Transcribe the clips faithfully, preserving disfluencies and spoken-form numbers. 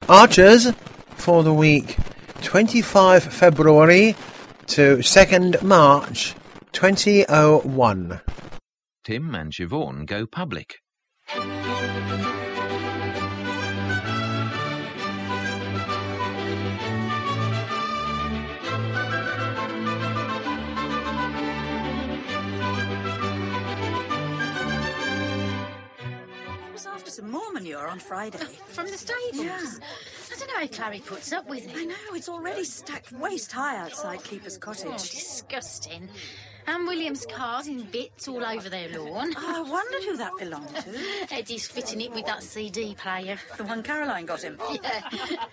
Archers for the week twenty-fifth of February to second of March twenty oh one. Tim and Siobhan go public. Some more manure on Friday. From the stables? Yeah. I don't know how Clary puts up with it. I know, it's already stacked waist high outside Keeper's Cottage. Oh, disgusting. And William's car's in bits all over their lawn. Oh, I wondered who that belonged to. Eddie's fitting it with that C D player. The one Caroline got him. Yeah.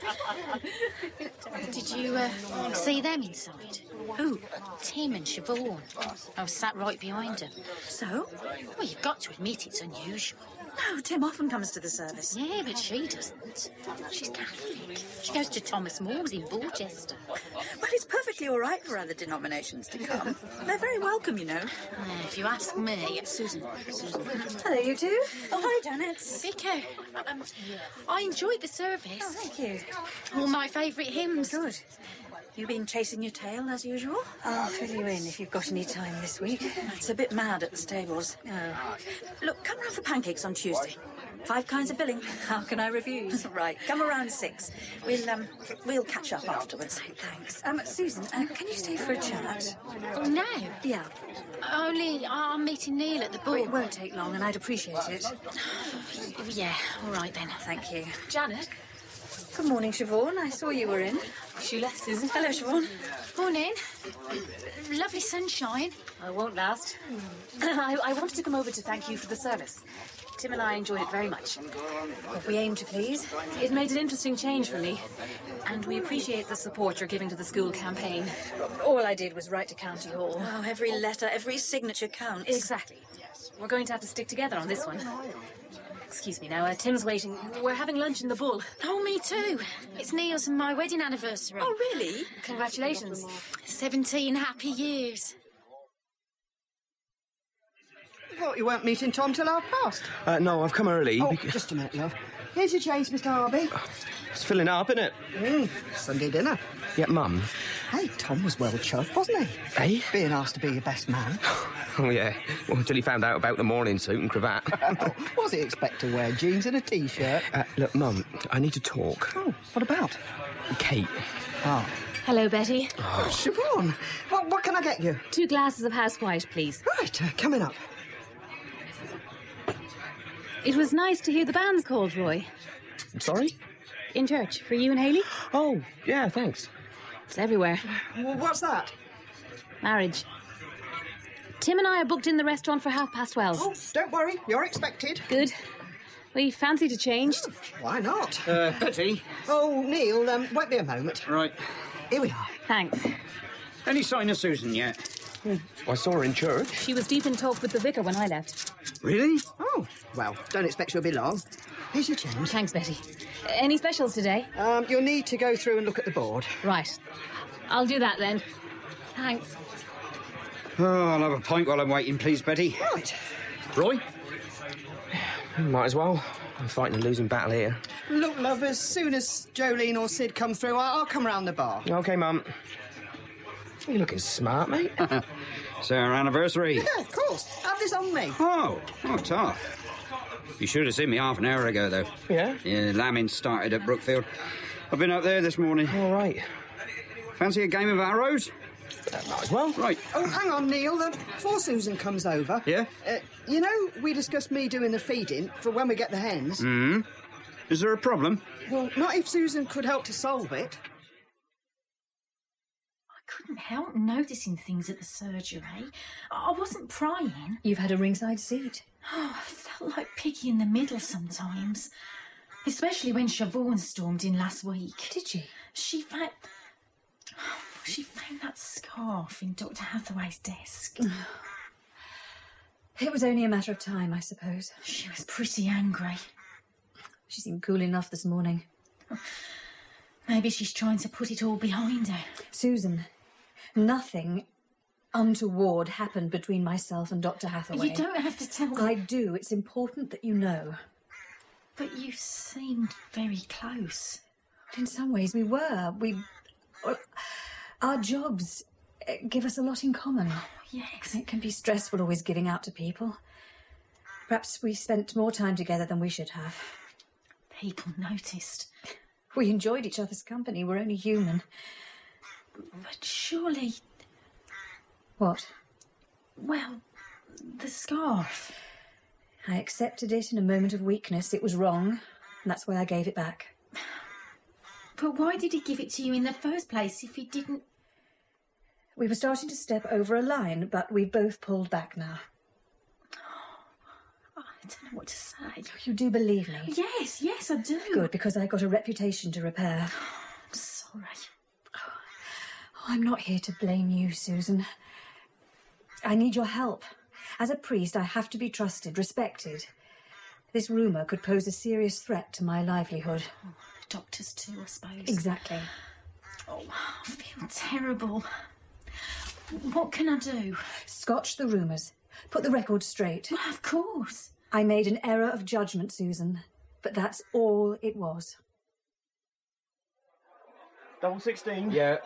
Did you uh, see them inside? Who? Tim and Siobhan. I was sat right behind them. So? Well, you've got to admit it's unusual. No, Tim often comes to the service. Yeah, but she doesn't. She's Catholic. She goes to Thomas More's in Borchester. Well, it's perfectly all right for other denominations to come. They're very welcome, you know. Yeah, if you ask me. Susan. Susan. Hello, you two. Oh, hi, Janet. Vicar, um, I enjoyed the service. Oh, thank you. All my favourite hymns. Good. You been chasing your tail, as usual? I'll fill you in if you've got any time this week. It's a bit mad at the stables. Oh. Look, come round for pancakes on Tuesday. Five kinds of filling. How can I refuse? Right, come around six. We'll, um, we'll catch up afterwards. Thanks. Um, Susan, uh, can you stay for a chat? Oh, no? Yeah. Only I'm meeting Neil at the Oh, ball. it won't take long, and I'd appreciate it. Yeah, all right then. Thank you. Janet? Good morning, Siobhan. I saw you were in. She left, Susan. Hello, Siobhan. Morning. Lovely sunshine. I won't last. I, I wanted to come over to thank you for the service. Tim and I enjoyed it very much. Well, we aim to please. It made an interesting change for me, and we appreciate the support you're giving to the school campaign. All I did was write to County Hall. Oh, every letter, every signature counts. Exactly. We're going to have to stick together on this one. Excuse me now, uh, Tim's waiting. We're having lunch in the Bull. Oh, me too. It's Neil's and my wedding anniversary. Oh, really? Congratulations. Seventeen happy years. Thought you weren't meeting Tom till half past. Uh, no, I've come early. Oh, because... just a minute, love. Here's your change, Mister Harvey. It's filling up, isn't it? Mm, Sunday dinner. Yeah, Mum. Hey, Tom was well chuffed, wasn't he? Hey? Being asked to be your best man. Oh, yeah. Well, until he found out about the morning suit and cravat. Was he expect to wear jeans and a T-shirt? Uh, look, Mum, I need to talk. Oh, what about? Kate. Oh. Hello, Betty. Oh, Siobhan, what, what can I get you? Two glasses of house white, please. Right, uh, coming up. It was nice to hear the bands called, Roy. Sorry? In church, for you and Hayley. Oh, yeah, thanks. It's everywhere. Well, what's that? Marriage. Tim and I are booked in the restaurant for half past twelve. Oh, don't worry, you're expected. Good. We fancy to change. Why not? Uh, Betty? Oh, Neil, um, won't be a moment. Right. Here we are. Thanks. Any sign of Susan yet? Well, I saw her in church. She was deep in talk with the vicar when I left. Really? Oh, well, don't expect she'll be long. Here's your change. Thanks, Betty. Any specials today? Um, you'll need to go through and look at the board. Right. I'll do that then. Thanks. Oh, I'll have a pint while I'm waiting, please, Betty. Right. Roy? Might as well. I'm fighting a losing battle here. Look, love, as soon as Jolene or Sid come through, I'll, I'll come round the bar. OK, Mum. You're looking smart, mate. It's our anniversary. Yeah, of course. Have this on me. Oh, oh, tough. You should have seen me half an hour ago, though. Yeah? Yeah, lambing started at Brookfield. I've been up there this morning. All right. Fancy a game of arrows? Uh, might as well. Right. Oh, hang on, Neil. Uh, before Susan comes over... Yeah? Uh, you know, we discussed me doing the feeding for when we get the hens. Hmm? Is there a problem? Well, not if Susan could help to solve it. Couldn't help noticing things at the surgery. I wasn't prying. You've had a ringside seat. Oh, I felt like Piggy in the middle sometimes. Especially when Siobhan stormed in last week. Did she? She found... She found that scarf in Doctor Hathaway's desk. It was only a matter of time, I suppose. She was pretty angry. She seemed cool enough this morning. Maybe she's trying to put it all behind her. Susan, nothing untoward happened between myself and Doctor Hathaway. You don't have to tell me. I do. It's important that you know. But you seemed very close. In some ways, we were. We... Well, our jobs uh, give us a lot in common. Yes. It can be stressful always giving out to people. Perhaps we spent more time together than we should have. People noticed. We enjoyed each other's company. We're only human. But surely... What? Well, the scarf. I accepted it in a moment of weakness. It was wrong, and that's why I gave it back. But why did he give it to you in the first place if he didn't... We were starting to step over a line, but we've both pulled back now. Oh, I don't know what to say. You do believe me? Yes, yes, I do. Good, because I've got a reputation to repair. I'm sorry. Oh, I'm not here to blame you, Susan. I need your help. As a priest, I have to be trusted, respected. This rumour could pose a serious threat to my livelihood. Oh, doctors too, I suppose. Exactly. Oh, I feel terrible. What can I do? Scotch the rumours. Put the record straight. Well, of course. I made an error of judgment, Susan, but that's all it was. Double sixteen? Yeah.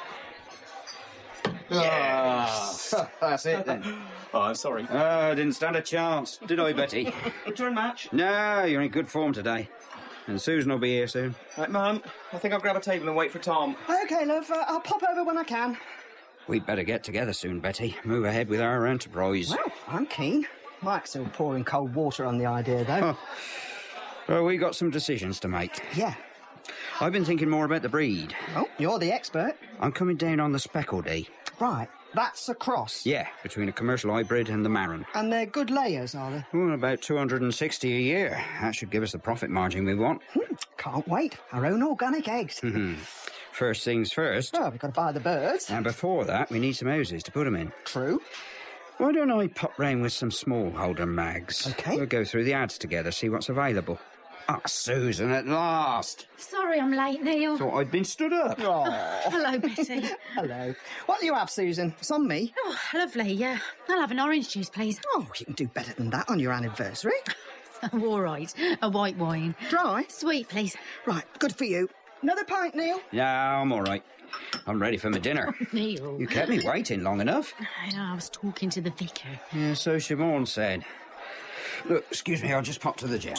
Yes. Ah, that's it then. Oh, I'm sorry. Oh, I didn't stand a chance, did I, Betty? Return match? No, you're in good form today. And Susan will be here soon. Right, Mum, I think I'll grab a table and wait for Tom. OK, love, uh, I'll pop over when I can. We'd better get together soon, Betty. Move ahead with our enterprise. Well, I'm keen. Mike's still pouring cold water on the idea, though. Oh. Well, we got some decisions to make. Yeah. I've been thinking more about the breed. Oh, you're the expert. I'm coming down on the speckled E. Right, that's a cross. Yeah, between a commercial hybrid and the Maron. And they're good layers, are they? Well, about two hundred sixty a year. That should give us the profit margin we want. Hmm, can't wait. Our own organic eggs. First things first. Well, we've got to buy the birds. And before that, we need some houses to put them in. True. Why don't I pop round with some smallholder mags? OK. We'll go through the ads together, see what's available. Ah, Susan, at last. Sorry I'm late, Neil. Thought I'd been stood up. Oh. Hello, Betty. Hello. What'll you have, Susan? It's on me. Oh, lovely, yeah. I'll have an orange juice, please. Oh, you can do better than that on your anniversary. Oh, all right. A white wine. Dry? Sweet, please. Right, good for you. Another pint, Neil? Yeah, I'm all right. I'm ready for my dinner. Neil. You kept me waiting long enough. I know, I was talking to the vicar. Yeah, so Siobhan said. Look, excuse me, I'll just pop to the gents.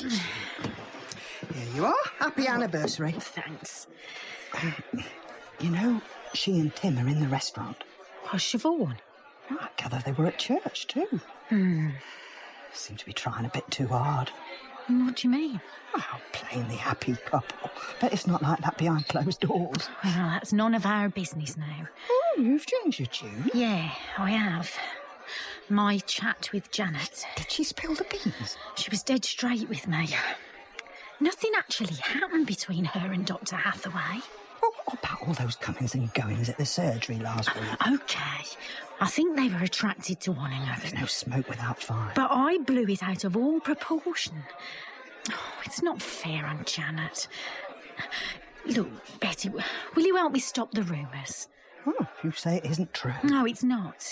Here you are. Happy anniversary. Thanks. You know, she and Tim are in the restaurant. Oh, Siobhan. I gather they were at church too. Hmm. Seem to be trying a bit too hard. What do you mean? Well, plain the happy couple. But it's not like that behind closed doors. Well, that's none of our business now. Oh, you've changed your tune. Yeah, I have. My chat with Janet. Did she spill the beans? She was dead straight with me. Nothing actually happened between her and Doctor Hathaway. Oh, what about all those comings and goings at the surgery last week? OK. I think they were attracted to one another. There's no smoke without fire. But I blew it out of all proportion. Oh, it's not fair on Janet. Look, Betty, will you help me stop the rumours? Oh, if you say it isn't true. No, it's not.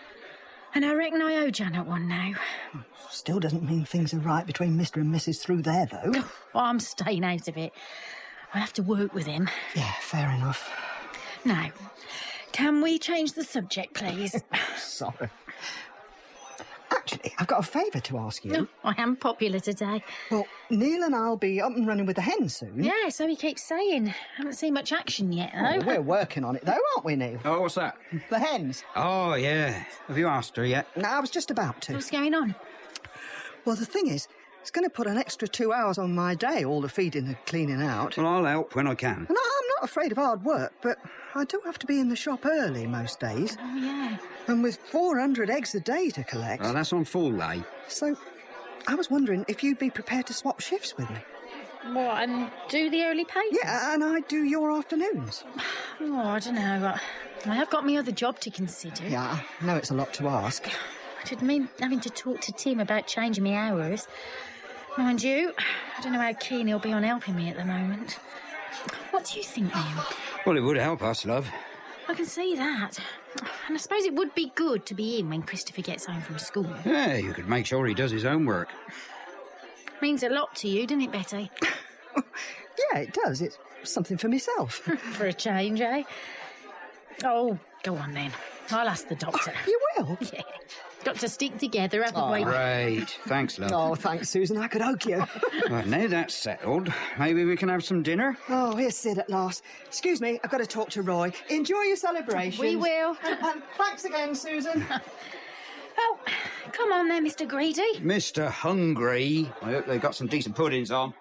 And I reckon I owe Janet one now. Still doesn't mean things are right between Mister and Missus through there, though. Oh, I'm staying out of it. I have to work with him. Yeah, fair enough. Now, can we change the subject, please? Sorry. Actually, I've got a favour to ask you. No, I am popular today. Well, Neil and I'll be up and running with the hen soon. Yeah, so he keeps saying. Haven't seen much action yet, though. Oh, we're working on it, though, aren't we, Neil? Oh, what's that? The hens. Oh, yeah. Have you asked her yet? No, I was just about to. What's going on? Well, the thing is, it's going to put an extra two hours on my day, all the feeding and cleaning out. Well, I'll help when I can. And I'm not afraid of hard work, but I do have to be in the shop early most days. Oh, yeah. And with four hundred eggs a day to collect. Well, that's on full lay. So, I was wondering if you'd be prepared to swap shifts with me. What, and do the early papers? Yeah, and I'd do your afternoons. Oh, I don't know. I have got my other job to consider. Yeah, I know it's a lot to ask. I didn't mean having to talk to Tim about changing my hours. Mind you, I don't know how keen he'll be on helping me at the moment. What do you think, Neil? Well, it would help us, love. I can see that. And I suppose it would be good to be in when Christopher gets home from school. Yeah, you could make sure he does his homework. Means a lot to you, doesn't it, Betty? Yeah, it does. It's something for myself. For a change, eh? Oh, go on then. I'll ask the doctor. You will? Yeah. Got to stick together, haven't Oh, we? Great. Thanks, love. Oh, thanks, Susan. I could hug you. Right, now that's settled, maybe we can have some dinner? Oh, here's Sid at last. Excuse me, I've got to talk to Roy. Enjoy your celebration. We will. And thanks again, Susan. Oh, come on then, Mister Greedy. Mister Hungry. I hope they've got some decent puddings on.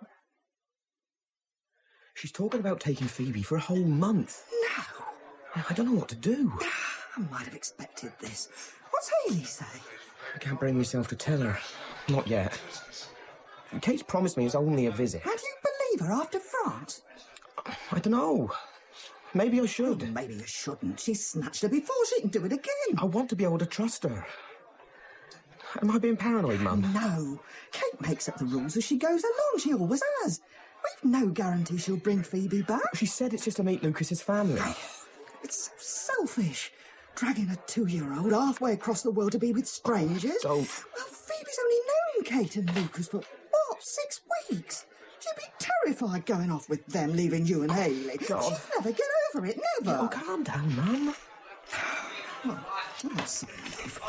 She's talking about taking Phoebe for a whole month. No. I don't know what to do. I might have expected this. What's Hayley say? I can't bring myself to tell her. Not yet. Kate's promised me it's only a visit. How do you believe her after France? I don't know. Maybe I should. Oh, maybe you shouldn't. She snatched her before. She can do it again. I want to be able to trust her. Am I being paranoid, Mum? No. Kate makes up the rules as she goes along. She always has. We've no guarantee she'll bring Phoebe back. She said it's just to meet Lucas's family. It's so selfish. Dragging a two-year-old halfway across the world to be with strangers. Don't. Well, Phoebe's only known Kate and Lucas for, what, six weeks? She'd be terrified going off with them, leaving you and Hayley. God. She'd never get over it, never. Oh, calm down, Mum. Well, I'm sorry, love.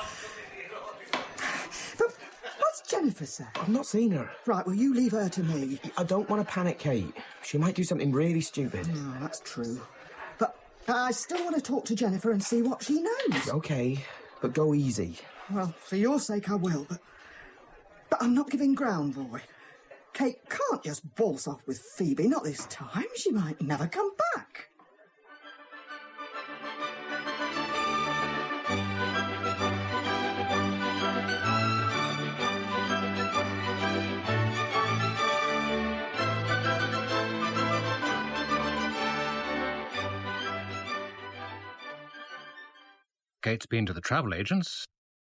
But what's Jennifer say? I've not seen her. Right, well, you leave her to me. I don't want to panic Kate. She might do something really stupid. No, that's true. But I still want to talk to Jennifer and see what she knows. Okay, but go easy. Well, for your sake, I will, but... But I'm not giving ground, Roy. Kate can't just waltz off with Phoebe, not this time. She might never come back. Kate's been to the travel agents.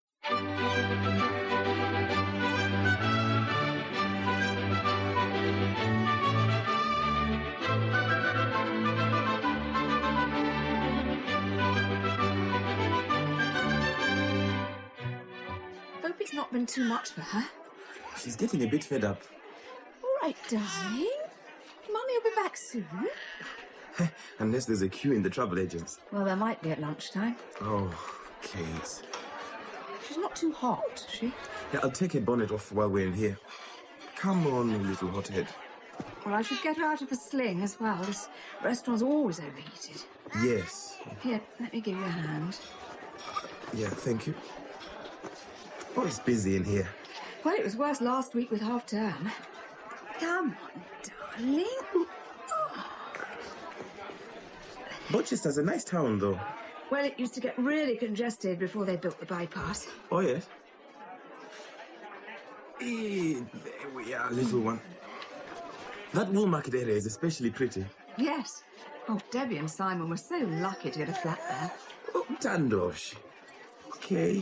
Hope it's not been too much for her. She's getting a bit fed up. All right, darling. Mummy will be back soon. Unless there's a queue in the travel agents. Well, there might be at lunchtime. Oh, Kate. She's not too hot, is she? Yeah, I'll take her bonnet off while we're in here. Come on, you little hothead. Well, I should get her out of the sling as well. This restaurant's always overheated. Yes. Here, let me give you a hand. Yeah, thank you. Oh, it's busy in here. Well, it was worse last week with half term. Come on, darling. Rochester's a nice town, though. Well, it used to get really congested before they built the bypass. Oh, yes? Eh, there we are, little one. That wool market area is especially pretty. Yes. Oh, Debbie and Simon were so lucky to get a flat there. Oh, Tandosh. Okay.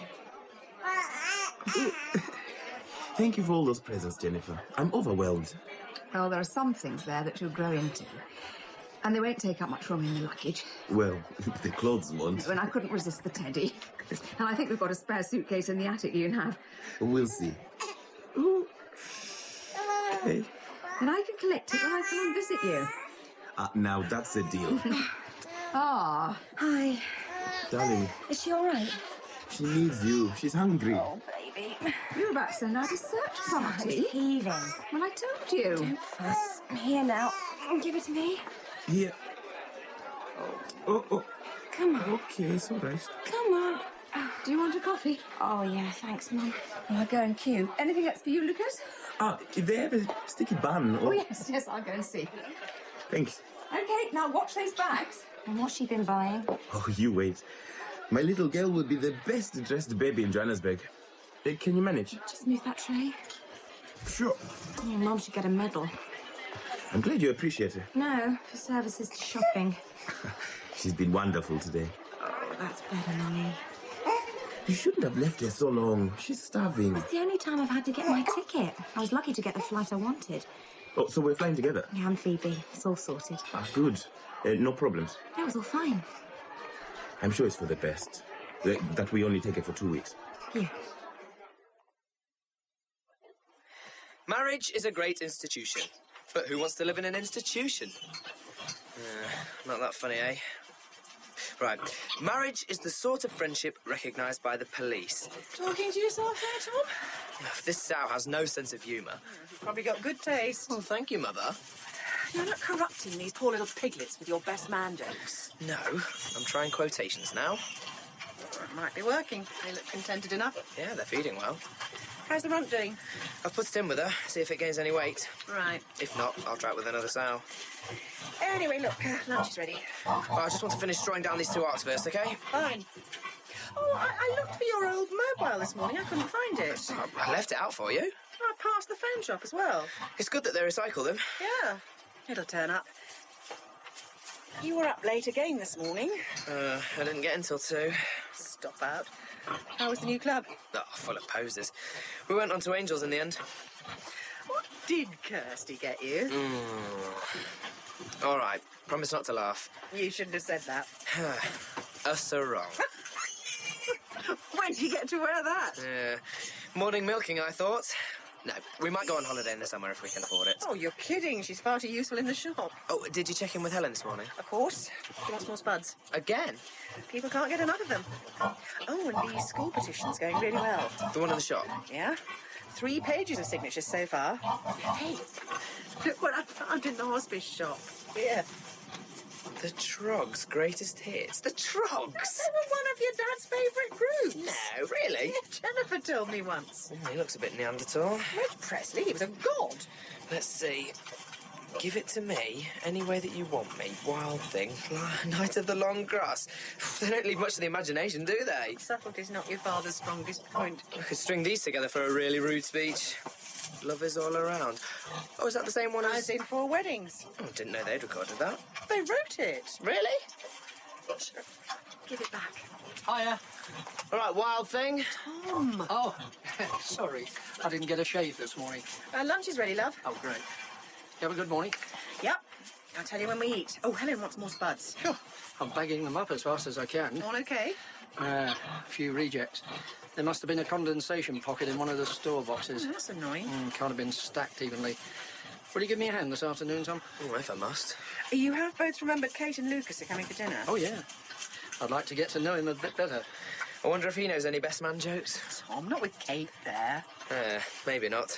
Thank you for all those presents, Jennifer. I'm overwhelmed. Well, there are some things there that you'll grow into. And they won't take up much room in the luggage. Well, the clothes won't. And I couldn't resist the teddy. And I think we've got a spare suitcase in the attic you can have. We'll see. Ooh. Okay. And I can collect it when I come and visit you. Uh, now that's a deal. Ah. Hi. Darling, Is she all right? she needs you. She's hungry. Oh, baby. You were about to send out a search party. It's heaving. Well, I told you. Don't fuss. Here now. Give it to me. Here. Oh, oh. Come on. Okay, it's all right. Come on. Do you want a coffee? Oh, yeah, thanks, Mum. I'll go and queue. Anything else for you, Lucas? Ah, if they have a sticky bun. Oh, Or... yes, yes, I'll go and see. Thanks. Okay, now watch those bags. And what's she been buying? Oh, you wait. My little girl will be the best dressed baby in Johannesburg. Uh, can you manage? Just move that tray. Sure. Your Mum should get a medal. I'm glad you appreciate her. No, for services to shopping. She's been wonderful today. Oh, that's better, Mummy. You shouldn't have left her so long. She's starving. It's the only time I've had to get my ticket. I was lucky to get the flight I wanted. Oh, so we're flying together? Yeah, I'm Phoebe. It's all sorted. Ah, good. Uh, no problems. It was all fine. I'm sure it's for the best. Uh, that we only take it for two weeks. Yeah. Marriage is a great institution. But who wants to live in an institution? Not that funny, eh? Right. Marriage is the sort of friendship recognised by the police. Talking to yourself there, Tom? This sow has no sense of humour. You've probably got good taste. Well, thank you, Mother. You're not corrupting these poor little piglets with your best man jokes. No, I'm trying quotations now. It might be working. They look contented enough. Yeah, they're feeding well. How's the runt doing? I've put it in with her, see if it gains any weight. Right. If not, I'll try it with another sow. Anyway, look, uh, lunch is ready. Oh, I just want to finish drawing down these two arcs first, OK? Fine. Oh, I, I looked for your old mobile this morning. I couldn't find it. I, I left it out for you. I passed the phone shop as well. It's good that they recycle them. Yeah, it'll turn up. You were up late again this morning. Uh, I didn't get until two. Stop out. How was the new club? Oh, full of posers. We went on to Angels in the end. What did Kirsty get you? Mm. All right, promise not to laugh. You shouldn't have said that. A sarong. When did you get to wear that? Yeah. Morning milking, I thought. No, we might go on holiday in the summer if we can afford it. Oh, you're kidding. She's far too useful in the shop. Oh, did you check in with Helen this morning? Of course. She wants more spuds. Again? People can't get enough of them. Oh, and the school petition's going really well. The one in the shop? Yeah. Three pages of signatures so far. Hey, look what I found in the hospice shop. Here. The Trogs' greatest hits. The Trogs? They were one of your dad's favourite groups. No, really? Yeah, Jennifer told me once. Oh, he looks a bit Neanderthal. Reg Presley, he was a god. Let's see. Give it to me any way that you want me. Wild Thing. Night of the Long Grass. They don't leave much to the imagination, do they? Subtlety's not your father's strongest point. I could string these together for a really rude speech. Love is all around. Oh, is that the same one as... As in Four Weddings. Oh, didn't know they'd recorded that. They wrote it. Really? Give it back. Hiya. All right, Wild Thing. Tom. Oh, sorry. I didn't get a shave this morning. Uh, lunch is ready, love. Oh, great. You have a good morning? Yep. I'll tell you when we eat. Oh, Helen wants more spuds. Sure. I'm bagging them up as fast as I can. All okay? Uh, a few rejects. There must have been a condensation pocket in one of the store boxes. Oh, that's annoying. Mm, can't have been stacked evenly. Will you give me a hand this afternoon, Tom? Oh, if I must. You have both remembered Kate and Lucas are coming for dinner. Oh, yeah. I'd like to get to know him a bit better. I wonder if he knows any best man jokes. Tom, not with Kate there. Uh, maybe not.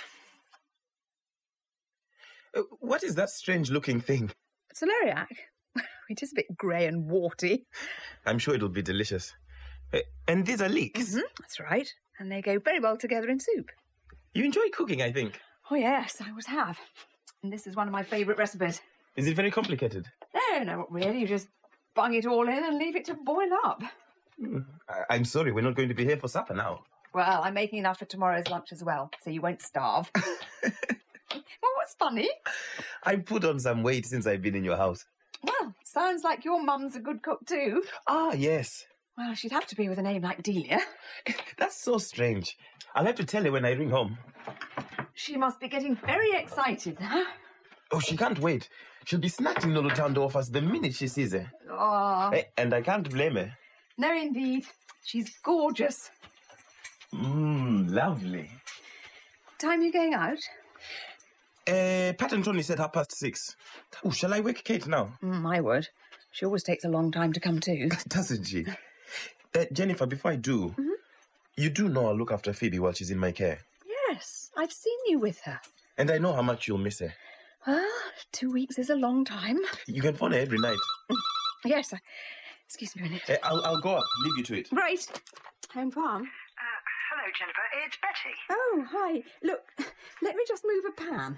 Uh, what is that strange-looking thing? Celeriac. It is a bit grey and warty. I'm sure it'll be delicious. Uh, and these are leeks? Mm-hmm, that's right. And they go very well together in soup. You enjoy cooking, I think. Oh, yes, I always have. And this is one of my favourite recipes. Is it very complicated? No, no, not really. You just bung it all in and leave it to boil up. Mm, I- I'm sorry, we're not going to be here for supper now. Well, I'm making enough for tomorrow's lunch as well, so you won't starve. Well, what's funny? I put on some weight since I've been in your house. Well, sounds like your mum's a good cook too. Ah, yes. Well, she'd have to be with a name like Delia. That's so strange. I'll have to tell her when I ring home. She must be getting very excited, huh? Oh, she can't wait. She'll be snatching Lolutando off us the minute she sees her. Oh. Eh, and I can't blame her. No, indeed. She's gorgeous. Mmm, lovely. What time are you going out? Uh, Pat and Tony said half past six. Oh, shall I wake Kate now? Mm, I would. She always takes a long time to come to. Doesn't she? Uh, Jennifer, before I do, Mm-hmm. you do know I'll look after Phoebe while she's in my care. Yes, I've seen you with her. And I know how much you'll miss her. Well, two weeks is a long time. You can phone her every night. Yes, I... excuse me a minute. Uh, I'll, I'll go up, leave you to it. Right. Home farm. Uh, hello, Jennifer. It's Betty. Oh, hi. Look, let me just move a pan.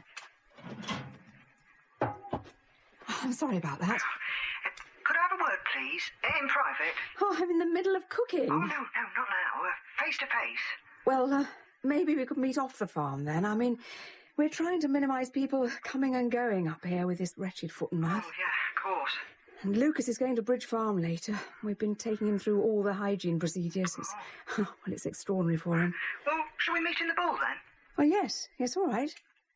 Oh, I'm sorry about that. Uh, could I have a word, please? In private? Oh, I'm in the middle of cooking. Oh, no, no, not now. Uh, face to face. Well, uh, maybe we could meet off the farm then. I mean, we're trying to minimise people coming and going up here with this wretched foot and mouth. Oh, yeah, of course. And Lucas is going to Bridge Farm later. We've been taking him through all the hygiene procedures. It's, well, it's extraordinary for him. Well, shall we meet in the ball then? Oh, yes. Yes, all right.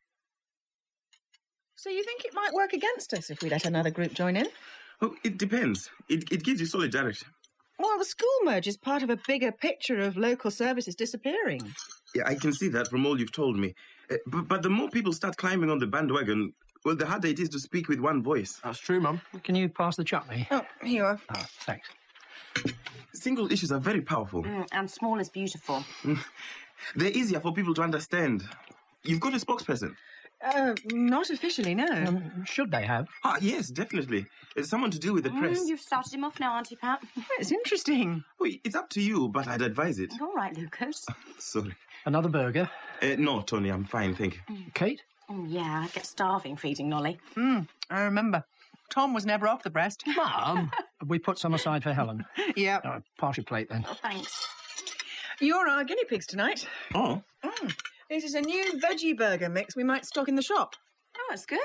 So you think it might work against us if we let another group join in? Oh, it depends. It, it gives you solidarity. Well, the school merge is part of a bigger picture of local services disappearing. Yeah, I can see that from all you've told me. Uh, but, but the more people start climbing on the bandwagon, Well, the harder it is to speak with one voice. That's true, Mum. Can you pass the chutney? Oh, here you are. Ah, thanks. Single issues are very powerful. Mm, and small is beautiful. They're easier for people to understand. You've got a spokesperson. Uh, not officially, no. Um, should they have? Ah, yes, definitely. Uh, someone to deal with the press. Mm, you've started him off now, Auntie Pat. It's interesting. Well, it's up to you, but I'd advise it. All right, Lucas. Sorry. Another burger? Uh, no, Tony, I'm fine, thank you. Kate? Oh, yeah, I get starving feeding Nolly. Mm, I remember. Tom was never off the breast. Mum, we put some aside for Helen. Yeah. Uh, pass your plate, then. Oh, thanks. You're our guinea pigs tonight. Oh? Mm. This is a new veggie burger mix we might stock in the shop. Oh, that's good.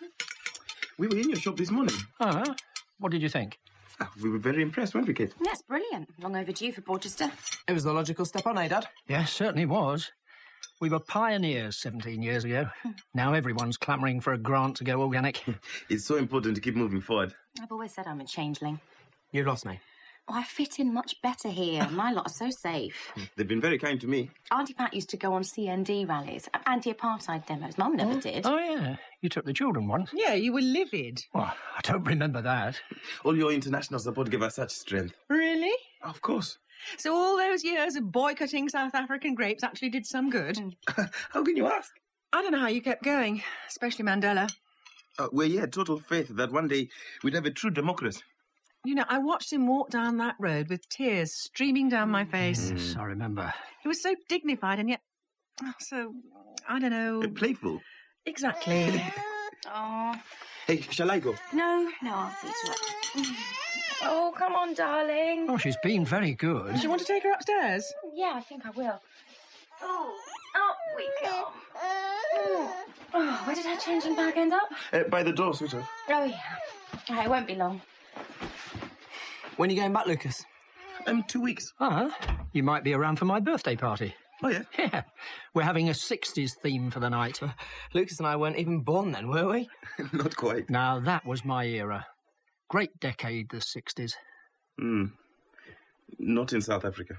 We were in your shop this morning. Ah, what did you think? Ah, we were very impressed, weren't we, Kate? That's brilliant. Long overdue for Porchester. It was the logical step on, eh, Dad? Yes, certainly was. We were pioneers seventeen years ago. Now everyone's clamouring for a grant to go organic. It's so important to keep moving forward. I've always said I'm a changeling. You lost me. Oh, I fit in much better here. My lot are so safe. They've been very kind to me. Auntie Pat used to go on C N D rallies, anti-apartheid demos. Mum never did. Oh, yeah. You took the children once. Yeah, you were livid. Well, I don't remember that. All your international support gave us such strength. Really? Of course. So all those years of boycotting South African grapes actually did some good? How can you ask? I don't know how you kept going, especially Mandela. Uh, well, yeah, total faith that one day we'd have a true democracy. You know, I watched him walk down that road with tears streaming down my face. Yes, I remember. He was so dignified and yet oh, so, I don't know... Uh, playful. Exactly. Oh. Hey, shall I go? No, no, I'll see to it. Oh, come on, darling. Oh, she's been very good. Do you want to take her upstairs? Yeah, I think I will. Oh, up we go. Oh, where did our changing bag end up? Uh, by the door, sweetheart. Oh, yeah. All right, it won't be long. When are you going back, Lucas? Um, two weeks. Ah, you might be around for my birthday party. Oh, yeah? Yeah. We're having a sixties theme for the night. Lucas and I weren't even born then, were we? Not quite. Now, that was my era. Great decade, the sixties. Hmm. Not in South Africa.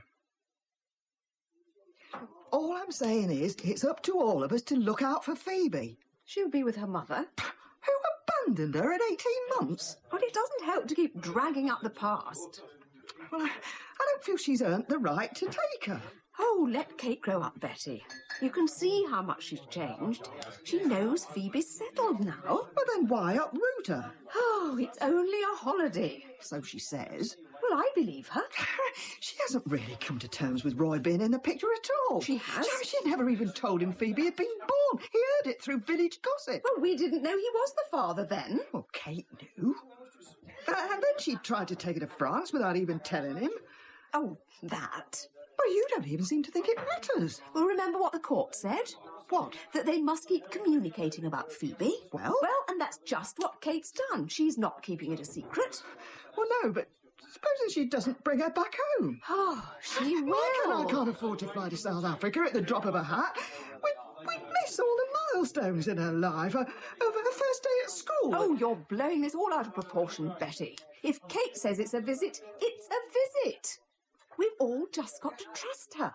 All I'm saying is, it's up to all of us to look out for Phoebe. She'll be with her mother. Who abandoned her at eighteen months? Well, it doesn't help to keep dragging up the past. Well, I, I don't feel she's earned the right to take her. Oh, let Kate grow up, Betty. You can see how much she's changed. She knows Phoebe's settled now. Well, then why uproot her? Oh, it's only a holiday. So she says. Well, I believe her. She hasn't really come to terms with Roy being in the picture at all. She has? She, she never even told him Phoebe had been born. He heard it through village gossip. Well, we didn't know he was the father then. Well, Kate knew. Uh, and then she tried to take her to France without even telling him. Oh, that. Well, you don't even seem to think it matters. Well, remember what the court said? What? That they must keep communicating about Phoebe. Well? Well, and that's just what Kate's done. She's not keeping it a secret. Well, no, but supposing she doesn't bring her back home. Oh, she will. Why can I can't afford to fly to South Africa at the drop of a hat? We'd, we'd miss all the milestones in her life. Of her first day at school. Oh, you're blowing this all out of proportion, Betty. If Kate says it's a visit, it's a visit. We've all just got to trust her.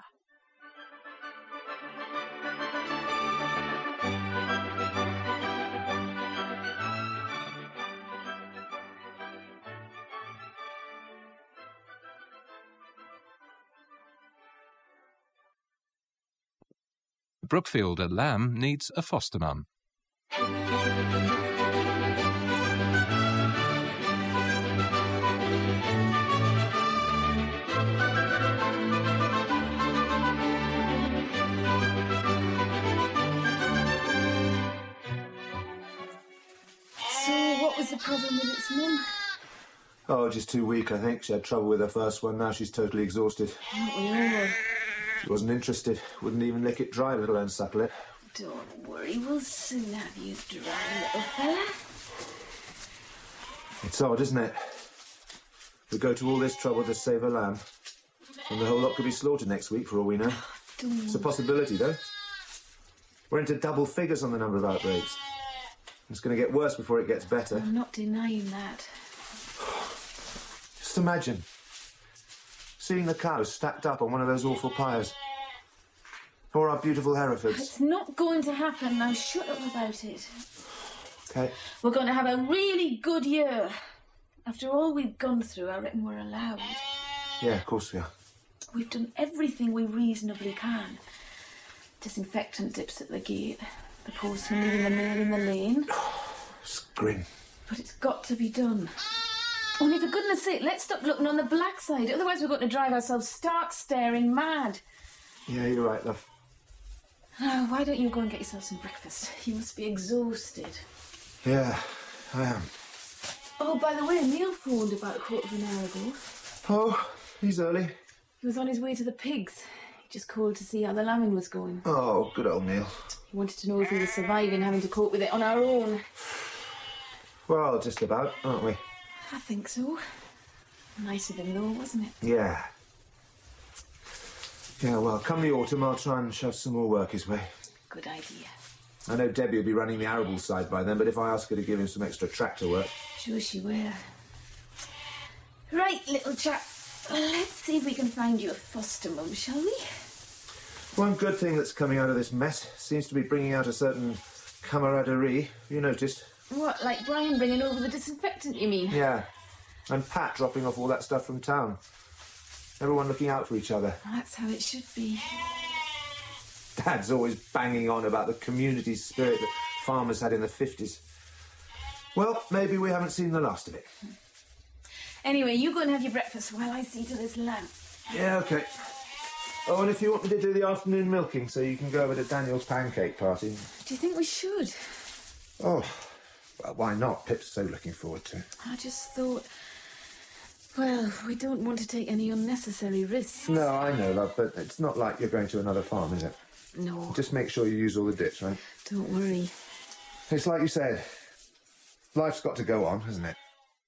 Brookfield at Lamb needs a foster mum. What was the problem with its mum? Oh, just too weak, I think. She had trouble with her first one, now she's totally exhausted. Aren't we all? She wasn't interested, wouldn't even lick it dry, let alone suckle it. Don't worry, we'll soon have you dry, little fella. It's odd, isn't it? We go to all this trouble to save a lamb, and the whole lot could be slaughtered next week, for all we know. Don't... It's a possibility, though. We're into double figures on the number of outbreaks. It's going to get worse before it gets better. I'm not denying that. Just imagine seeing the cows stacked up on one of those awful pyres. Or our beautiful Herefords. It's not going to happen. Now shut up about it. Okay. We're going to have a really good year. After all we've gone through, I reckon we're allowed. Yeah, of course we are. We've done everything we reasonably can. Disinfectant dips at the gate, the postman leaving the mail in the lane. It's grim. But it's got to be done. Only for goodness sake, let's stop looking on the black side. Otherwise we're going to drive ourselves stark staring mad. Yeah, you're right, love. Now, why don't you go and get yourself some breakfast? You must be exhausted. Yeah, I am. Oh, by the way, Neil phoned about a quarter of an hour ago. Oh, he's early. He was on his way to the pigs. He just called to see how the lambing was going. Oh, good old Neil. He wanted to know if we were surviving, having to cope with it on our own. Well, just about, aren't we? I think so. Nice of him, though, wasn't it? Yeah. Yeah, well, come the autumn, I'll try and shove some more work his way. Good idea. I know Debbie will be running the arable side by then, but if I ask her to give him some extra tractor work... Sure she will. Right, little chap. Let's see if we can find you a foster mum, shall we? One good thing that's coming out of this mess seems to be bringing out a certain camaraderie. Have you noticed? What, like Brian bringing over the disinfectant, you mean? Yeah. And Pat dropping off all that stuff from town. Everyone looking out for each other. Well, that's how it should be. Dad's always banging on about the community spirit that farmers had in the fifties. Well, maybe we haven't seen the last of it. Anyway, you go and have your breakfast while I see to this lamb. Yeah, OK. Oh, and if you want me to do the afternoon milking so you can go over to Daniel's pancake party... Do you think we should? Oh, well, why not? Pip's so looking forward to it. I just thought... Well, we don't want to take any unnecessary risks. No, I know, love, but it's not like you're going to another farm, is it? No. Just make sure you use all the dips, right? Don't worry. It's like you said. Life's got to go on, hasn't it?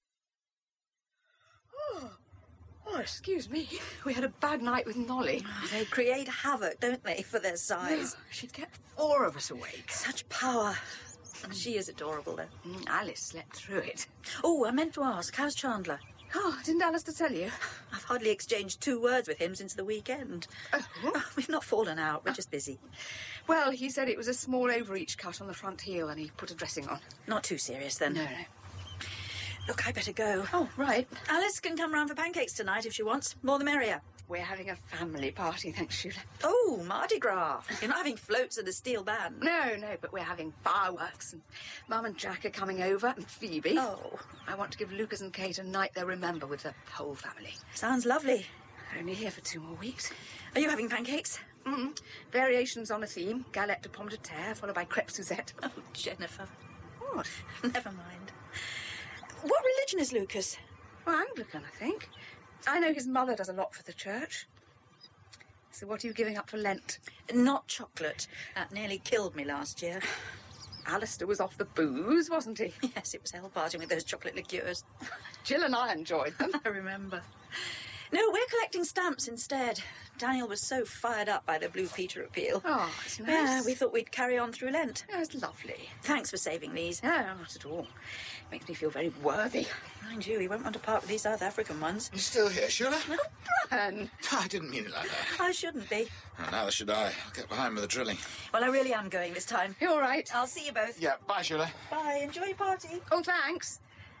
Oh, oh excuse me. We had a bad night with Nolly. Oh, they create havoc, don't they, for their size? Yeah, she'd get four of us awake. Such power. She is adorable, though. Mm, Alice slept through it. Oh, I meant to ask, how's Chandler? Oh, didn't Alistair tell you? I've hardly exchanged two words with him since the weekend. Oh. Oh, we've not fallen out, we're just busy. Well, he said it was a small overreach cut on the front heel and he put a dressing on. Not too serious, then? No, no. Look, I better go. Oh, right. Alice can come round for pancakes tonight if she wants. More the merrier. We're having a family party, thanks, Shula. Oh, Mardi Gras. You're not having floats and a steel band. No, no, but we're having fireworks and Mum and Jack are coming over and Phoebe. Oh. I want to give Lucas and Kate a night they'll remember with the whole family. Sounds lovely. They're only here for two more weeks. Are you having pancakes? Mm. Variations on a theme. Galette de pomme de terre, followed by crêpe Suzette. Oh, Jennifer. What? Never mind. What religion is Lucas? Well, Anglican, I think. I know his mother does a lot for the church. So what are you giving up for Lent? Not chocolate. That nearly killed me last year. Alistair was off the booze, wasn't he? Yes, it was hell partying with those chocolate liqueurs. Jill and I enjoyed them. I remember. No, we're collecting stamps instead. Daniel was so fired up by the Blue Peter appeal. Oh, it's nice. Yeah, we thought we'd carry on through Lent. Yeah, it's lovely. Thanks for saving these. No, not at all. Makes me feel very worthy. Mind you, we won't want to part with these South African ones. You're still here, Shula? Oh, Brian! I didn't mean it like that. I shouldn't be. Oh, neither should I. I'll get behind with the drilling. Well, I really am going this time. You're all right. I'll see you both. Yeah, bye, Shula. Bye. Enjoy your party. Oh, thanks.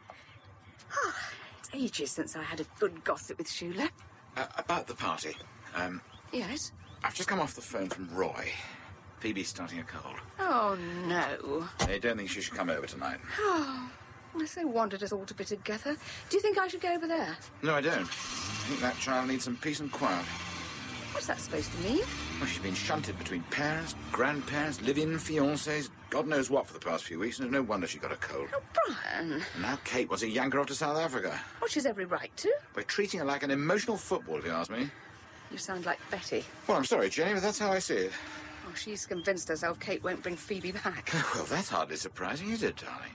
Oh, it's ages since I had a good gossip with Shula. Uh, about the party. Um, Yes? I've just come off the phone from Roy. Phoebe's starting a cold. Oh, no. I don't think she should come over tonight. Oh, I so wanted us all to be together. Do you think I should go over there? No, I don't. I think that child needs some peace and quiet. What's that supposed to mean? Well, she's been shunted between parents, grandparents, live-in fiancés, God knows what for the past few weeks, and it's no wonder she got a cold. Oh, Brian. And now Kate wants to yank her off to South Africa. Well, she's every right to. We're treating her like an emotional football, if you ask me. You sound like Betty. Well, I'm sorry, Jenny, but that's how I see it. Oh, she's convinced herself Kate won't bring Phoebe back. Well, that's hardly surprising, is it, darling?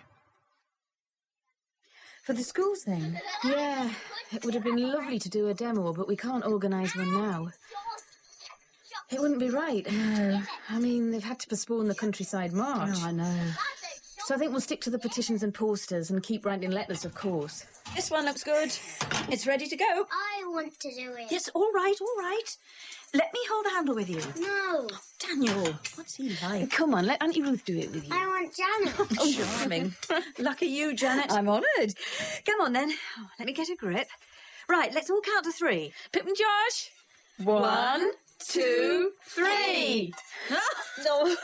For the schools, then? Yeah, it would have been lovely to do a demo, but we can't organise one now. It wouldn't be right. No. I mean, they've had to postpone the countryside march. Oh, I know. So I think we'll stick to the petitions and posters and keep writing letters, of course. This one looks good. It's ready to go. I want to do it. Yes, all right, all right. Let me hold the handle with you. No. Daniel, what's he like? Come on, let Auntie Ruth do it with you. I want Janet. Oh, charming. Lucky you, Janet. I'm honoured. Come on, then. Oh, let me get a grip. Right, let's all count to three. Pip and Josh. One, two, three. No.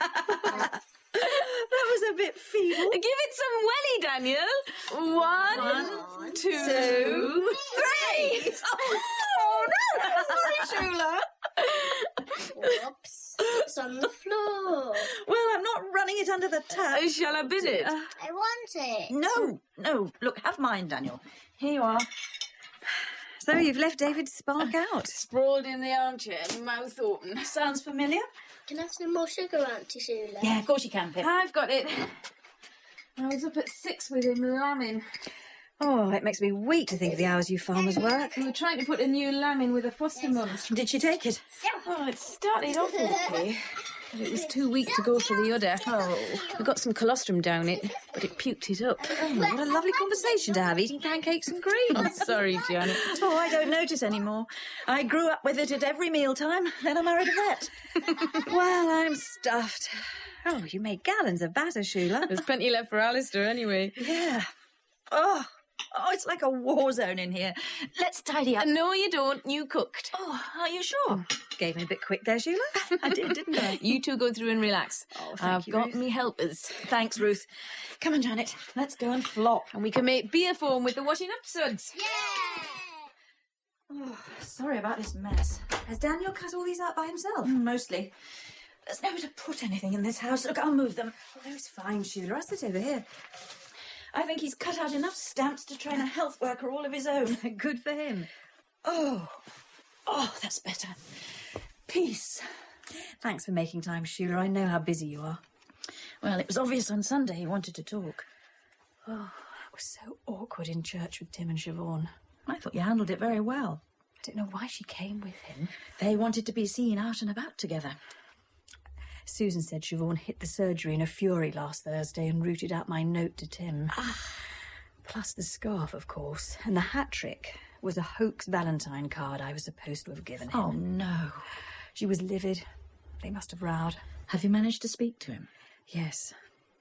That was a bit feeble. Give it some welly, Daniel. One, One two, two, three. Oh, no. Sorry, Shula. Whoops. It's on the floor. Well, I'm not running it under the tap. Uh, shall I bin it? Uh, I want it. no, no. Look, have mine, Daniel. Here you are. So you've left David Spark out. Sprawled in the armchair, mouth open. Sounds familiar? Can I have some more sugar, Auntie Shula? Yeah, of course you can, Pip. I've got it. I was up at six with him lambing. Oh, it makes me weak to think of the hours you farmers work. We were trying to put a new lamb in with a foster mum. Did she take it? Oh, it started off okay, but it was too weak to go for the udder. Oh, we got some colostrum down it, but it puked it up. Oh, what a lovely conversation to have, eating pancakes and cream. I'm sorry, Janet. Oh, I don't notice anymore. I grew up with it at every mealtime, then I married a vet. Well, I'm stuffed. Oh, you made gallons of batter, Shula. There's plenty left for Alistair anyway. Yeah. Oh, oh, it's like a war zone in here. Let's tidy up. No, you don't. You cooked. Oh, are you sure? Gave me a bit quick there, Shula. I did, didn't I? You two go through and relax. Oh, thank I've you, got Ruth. me helpers. Thanks, Ruth. Come on, Janet. Let's go and flop. And we can make beer foam with the washing up suds. Oh, sorry about this mess. Has Daniel cut all these out by himself? Mostly. There's nowhere to put anything in this house. Look, I'll move them. Oh, it's fine, Shula. I'll sit over here. I think he's cut out enough stamps to train a health worker all of his own. Good for him. Oh, oh, that's better. Peace. Thanks for making time, Shula. I know how busy you are. Well, it was obvious on Sunday he wanted to talk. Oh, it was so awkward in church with Tim and Siobhan. I thought you handled it very well. I don't know why she came with him. They wanted to be seen out and about together. Susan said Siobhan hit the surgery in a fury last Thursday and rooted out my note to Tim. Ah. Plus the scarf, of course. And the hat trick was a hoax Valentine card I was supposed to have given him. Oh, no. She was livid. They must have rowed. Have you managed to speak to him? Yes.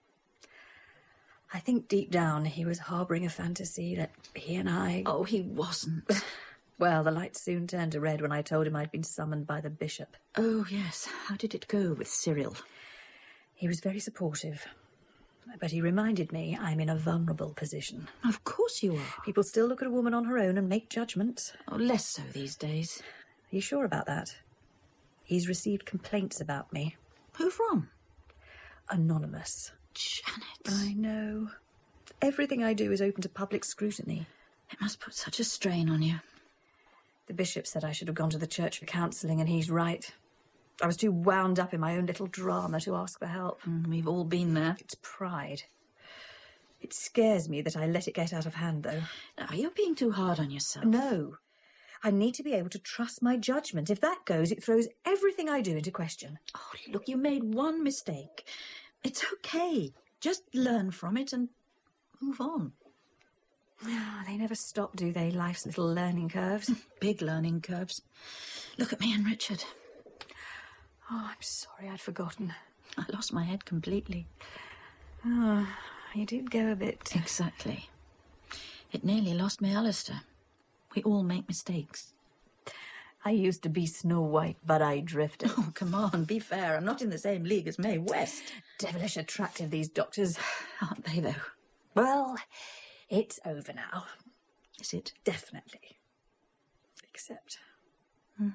I think deep down he was harbouring a fantasy that he and I... Oh, he wasn't. Well, the lights soon turned to red when I told him I'd been summoned by the bishop. Oh, yes. How did it go with Cyril? He was very supportive. But he reminded me I'm in a vulnerable position. Of course you are. People still look at a woman on her own and make judgments. Oh, less so these days. Are you sure about that? He's received complaints about me. Who from? Anonymous. Janet. I know. Everything I do is open to public scrutiny. It must put such a strain on you. The bishop said I should have gone to the church for counselling, and he's right. I was too wound up in my own little drama to ask for help. Mm, we've all been there. It's pride. It scares me that I let it get out of hand, though. No, you're being too hard on yourself. No. I need to be able to trust my judgment. If that goes, it throws everything I do into question. Oh, look, you made one mistake. It's okay. Just learn from it and move on. Oh, they never stop, do they, life's little learning curves? Big learning curves. Look at me and Richard. Oh, I'm sorry, I'd forgotten. I lost my head completely. Oh, you did go a bit... Exactly. It nearly lost me Alistair. We all make mistakes. I used to be Snow White, but I drifted. Oh, come on, be fair. I'm not in the same league as Mae West. Devilish attractive, these doctors. Aren't they, though? Well... It's over now. Is it? Definitely. Except... Hmm.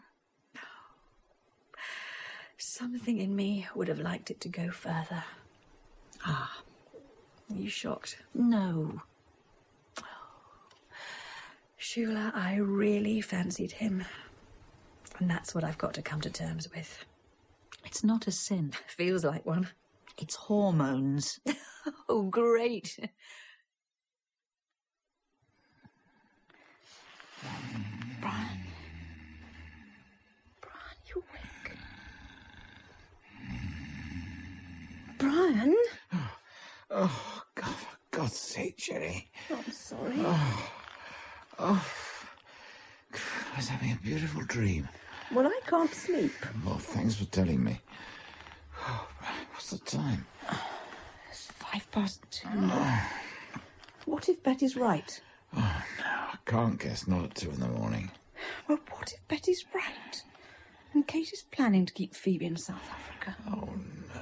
Something in me would have liked it to go further. Ah. Are you shocked? No. Shula, I really fancied him. And that's what I've got to come to terms with. It's not a sin. Feels like one. It's hormones. Oh, great. Brian. Brian, you awake? Brian? Oh, oh, God, for God's sake, Jerry. Oh, I'm sorry. Oh, oh. I was having a beautiful dream. Well, I can't sleep. Well, thanks for telling me. What's the time? It's five past two. What if Betty's right? Oh, no, I can't guess. Not at two in the morning. Well, what if Betty's right? And Kate is planning to keep Phoebe in South Africa. Oh, no.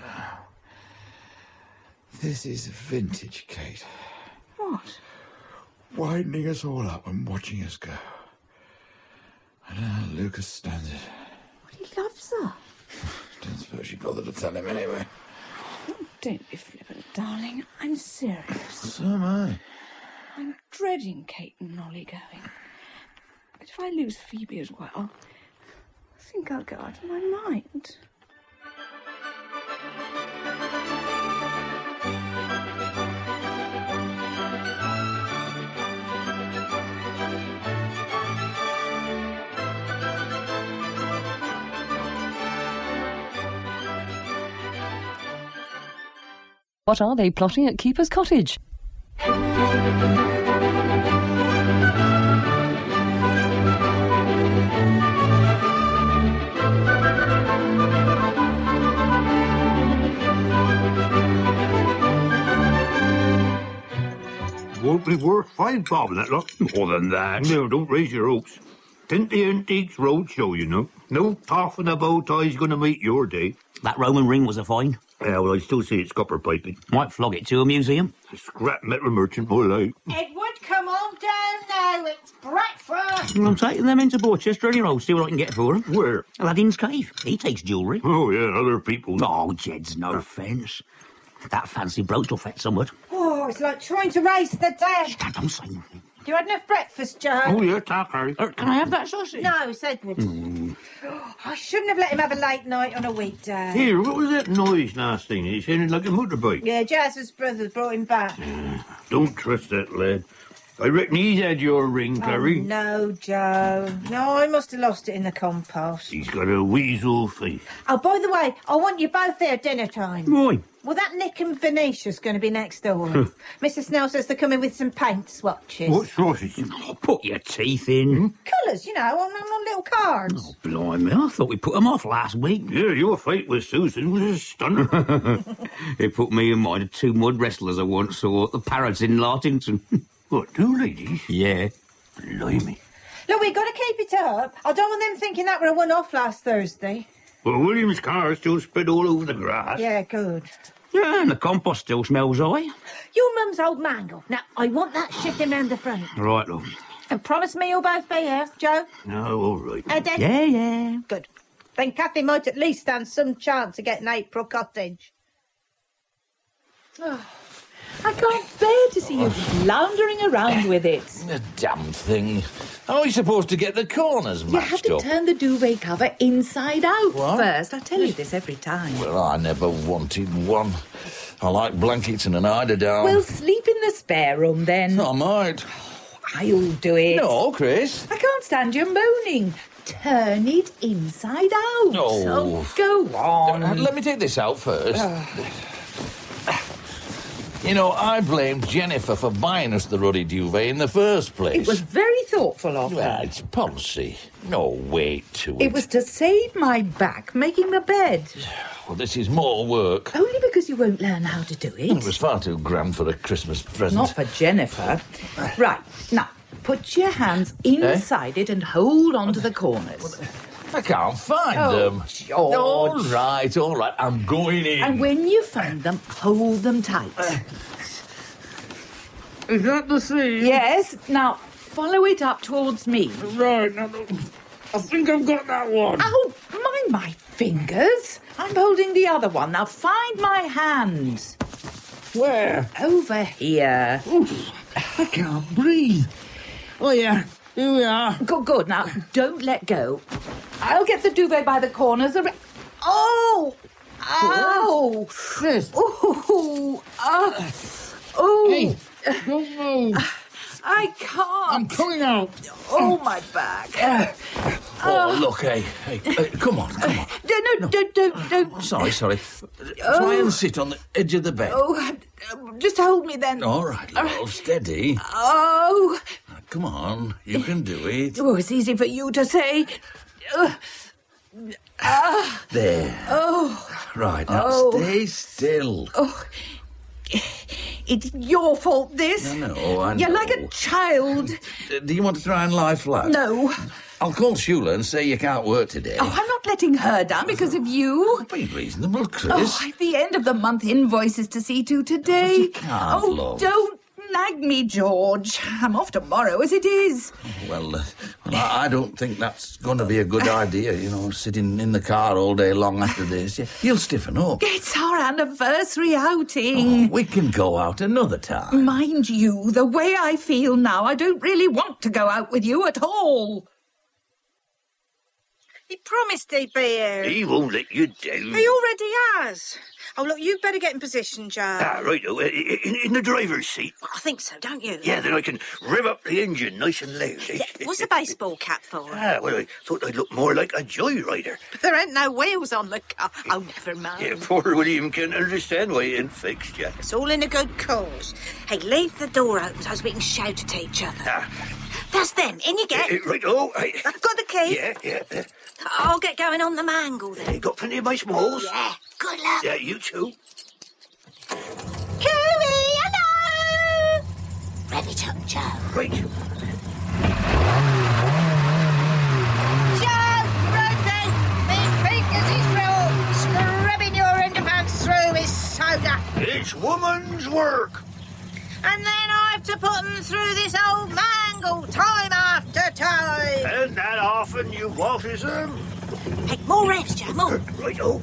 This is vintage, Kate. What? Winding us all up and watching us go. I don't know how Lucas stands it. He loves her. Don't suppose she bothered to tell him anyway. Oh, don't be flippant, darling. I'm serious. So am I. I'm dreading Kate and Nolly going. But if I lose Phoebe as well, I think I'll go out of my mind. What are they plotting at Keeper's Cottage? Won't be worth five bob, that lot. More than that. No, don't raise your hopes. Tin't the Antiques Roadshow, you know. No toff and a bow tie's going to meet your day. That Roman ring was a find. Yeah, well, I still see it's copper piping. Might flog it to a museum. A scrap metal merchant, more like. Edward, come on down now. It's breakfast. Well, I'm taking them into Borchester anyway. See what I can get for them. Where? Aladdin's Cave. He takes jewellery. Oh, yeah, other people. Oh, Jed's no offence. That fancy brooch will fetch somewhat. Oh, it's like trying to race the dead. Dad, don't say nothing. You had enough breakfast, Joe? Oh, yeah, talk, Harry. Uh, can I have that sausage? No, it's Edward. Mm. I shouldn't have let him have a late night on a weekday. Here, what was that noise last thing? He sounded like a motorbike. Yeah, Jazz's brother brought him back. Uh, don't trust that lad. I reckon he's had your ring, Clary. Oh, no, Joe. No, I must have lost it in the compost. He's got a weasel face. Oh, by the way, I want you both there dinner time. Why? Well, that Nick and Venetia's going to be next door. Missus Snell says they're coming with some paint swatches. What sausage? Oh, put your teeth in. Colours, you know, on, on little cards. Oh, blimey, I thought we put them off last week. Yeah, your fight with Susan was a stunner. It put me in mind of two mud wrestlers I once saw at the Parrots in Lartington. What, two ladies? Yeah. Blimey. Look, we've got to keep it up. I don't want them thinking that were a one-off last Thursday. Well, William's car is still spread all over the grass. Yeah, good. Yeah, and the compost still smells high. Your mum's old mangle. Now, I want that shifting round the front. Right, love. And promise me you'll both be here, Joe? No, all right. Eddie? Yeah, yeah. Good. Then Kathy might at least stand some chance of getting April Cottage. Oh, I can't bear to see you floundering around with it. The damn thing. How are we supposed to get the corners You matched have to up? turn the duvet cover inside out What? first. I tell you this every time. Well, I never wanted one. I like blankets and an eiderdown. We'll sleep in the spare room then. I might. I'll do it. No, Chris. I can't stand your moaning. Turn it inside out. No. So go on. Uh, Let me take this out first. Ah. You know, I blamed Jennifer for buying us the ruddy duvet in the first place. It was very thoughtful of her. Well, it's policy. No weight to it. It was to save my back making the bed. Well, this is more work. Only because you won't learn how to do it. It was far too grand for a Christmas present. Not for Jennifer. Right, now, put your hands inside it and hold on to the corners. I can't find Oh, them. George. All right, all right. I'm going in. And when you find them, hold them tight. Is that the seam? Yes. Now, follow it up towards me. Right. Now, I think I've got that one. Oh, mind my fingers. I'm holding the other one. Now, find my hands. Where? Over here. Oof, I can't breathe. Oh, yeah. Here we are. Good, good. Now, don't let go. I'll get the duvet by the corners. Ar- oh! Ow! Chris. Oh! Oh! Oh! Hey, don't move. I can't. I'm coming out. Oh, my back. Oh, look, hey, hey, hey, come on, come on. No, no, don't, don't, don't. Sorry, sorry. Oh. Try and sit on the edge of the bed. Oh, uh, just hold me then. All right, love, steady. Oh. Come on, you can do it. Oh, it's easy for you to say. Uh, Ah. There. Oh. Right, now Oh. stay still. Oh. It's your fault, this. No, no, I You're know. like a child. Uh, Do you want to try and lie flat? No. I'll call Shula and say you can't work today. Oh, I'm not letting her down because of you. Be reasonable, Chris. Oh, I've the end of the month invoices to see to today. can't, oh, love. don't nag me, George. I'm off tomorrow as it is. Well, uh, well, I I don't think that's going to be a good idea, you know, sitting in the car all day long after this. You- You'll stiffen up. It's our anniversary outing. We can go out another time. Mind you, the way I feel now, I don't really want to go out with you at all. He promised he'd be here. He won't let you down. He already has. Oh, look, you better get in position, Joe. Ah, right, oh, in, in the driver's seat. I think so, don't you? Yeah, then I can rev up the engine nice and loud. eh? What's a baseball cap for? Ah, well, I thought I'd look more like a joyrider. But there ain't no wheels on the car. Oh, never mind. Yeah, poor William can't understand why it ain't fixed yet. It's all in a good cause. Hey, leave the door open so we can shout at each other. Ah. That's them. In you get. Eh, eh, right, oh, I... I've got the key. Yeah, yeah. yeah. I'll get going on the mangle then. You got plenty of my smalls? Yeah. Good luck. Yeah, you too. Cooey, hello! Rev it up, Joe. Right. Joe, Rodney, me fingers is raw. Scrubbing your underpants through his soda. It's woman's work. And then I have to put them through this old mangle time after time. And that often you watches them. Hey, more revs, Joe, more. Right, oh.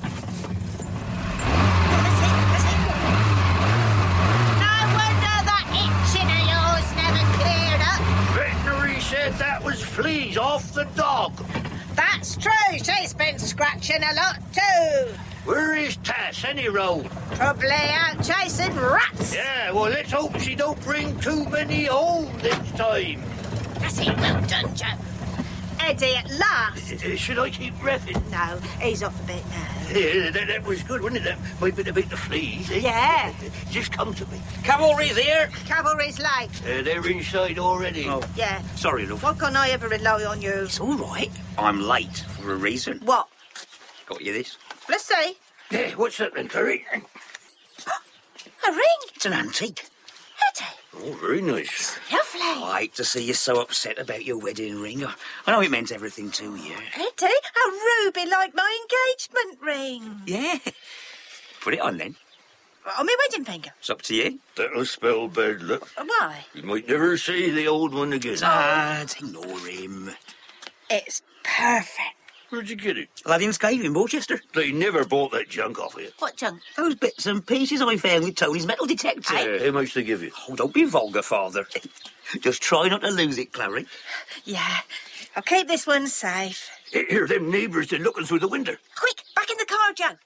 No wonder that itching of yours never cleared up. Veterinary said that was fleas off the dog. That's true. She's been scratching a lot too. Where is Tass, any road? Probably out chasing rats. Yeah, well, let's hope she don't bring too many home this time. That's it. Well done, Joe. Eddie at last. Uh, Should I keep reffing? No, he's off a bit now. Yeah, that, that was good, wasn't it? That might be about the fleas, eh? Yeah. Just come to me. Cavalry's here. Cavalry's late. Uh, they're inside already. Oh, Yeah. sorry, love. Why can't I ever rely on you? It's all right. I'm late for a reason. What? Got you this? Let's see. Yeah, what's that then, Curry? A ring. It's an antique. Eddie. Oh, very nice. Lovely. I hate to see you so upset about your wedding ring. I I know it meant everything to you. Eddie, a ruby like my engagement ring. Yeah. Put it on then. On my wedding finger. It's up to you. That'll spell bad luck. Why? You might never see the old one again. Dad, ignore him. It's perfect. Where'd you get it? Laddin's Cave in Borchester. They never bought that junk off you. What junk? Those bits and pieces I found with Tony's metal detector. Uh, how much they give you? Oh, don't be vulgar, Father. Just try not to lose it, Clary. Yeah. I'll keep this one safe. Here, them neighbours, they're looking through the window. Quick, back in the car, Joe.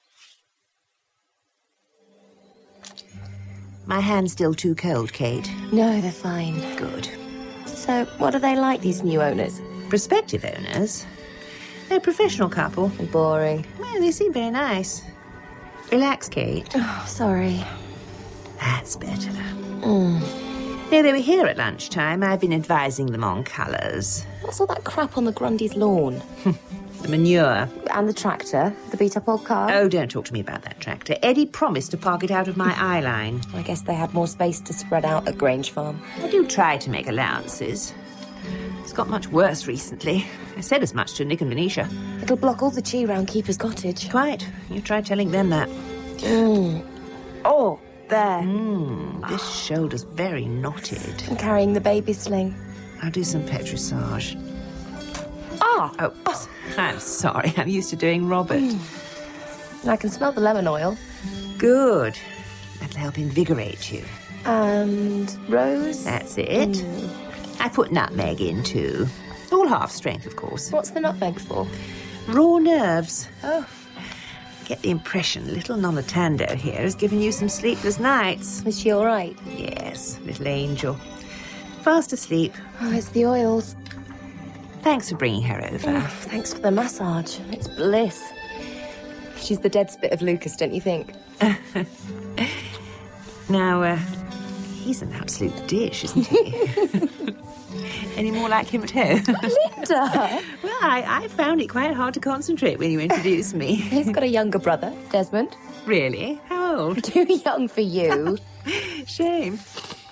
My hand's still too cold, Kate. No, they're fine. Good. So, what are they like, these new owners? Prospective owners? They're a professional couple. Boring. Well, they seem very nice. Relax, Kate. Oh, sorry. That's better. Mm. No, they were here at lunchtime. I've been advising them on colours. What's all that crap on the Grundy's lawn? The manure. And the tractor? The beat-up old car? Oh, don't talk to me about that tractor. Eddie promised to park it out of my eye line. I guess they had more space to spread out at Grange Farm. I do try to make allowances. It's got much worse recently. I said as much to Nick and Venetia. It'll block all the chi round Keeper's Cottage. Quite. You try telling them that. Mm. Oh, there. Mm, this shoulder's very knotted. I'm carrying the baby sling. I'll do some petrissage. Ah! Oh, oh, I'm sorry. I'm used to doing Robert. Mm. I can smell the lemon oil. Good. That'll help invigorate you. And Rose? That's it. Mm. I put nutmeg in too. All half strength, of course. What's the nutmeg for? Raw nerves. Oh. Get the impression little Nonatando here has given you some sleepless nights. Is she all right? Yes, little angel. Fast asleep. Oh, it's the oils. Thanks for bringing her over. Oh, thanks for the massage. It's bliss. She's the dead spit of Lucas, don't you think? Now, uh, He's an absolute dish, isn't he? Any more like him at home? Linda! Well, I, I found it quite hard to concentrate when you introduced me. He's got a younger brother, Desmond. Really? How old? Too young for you. Shame.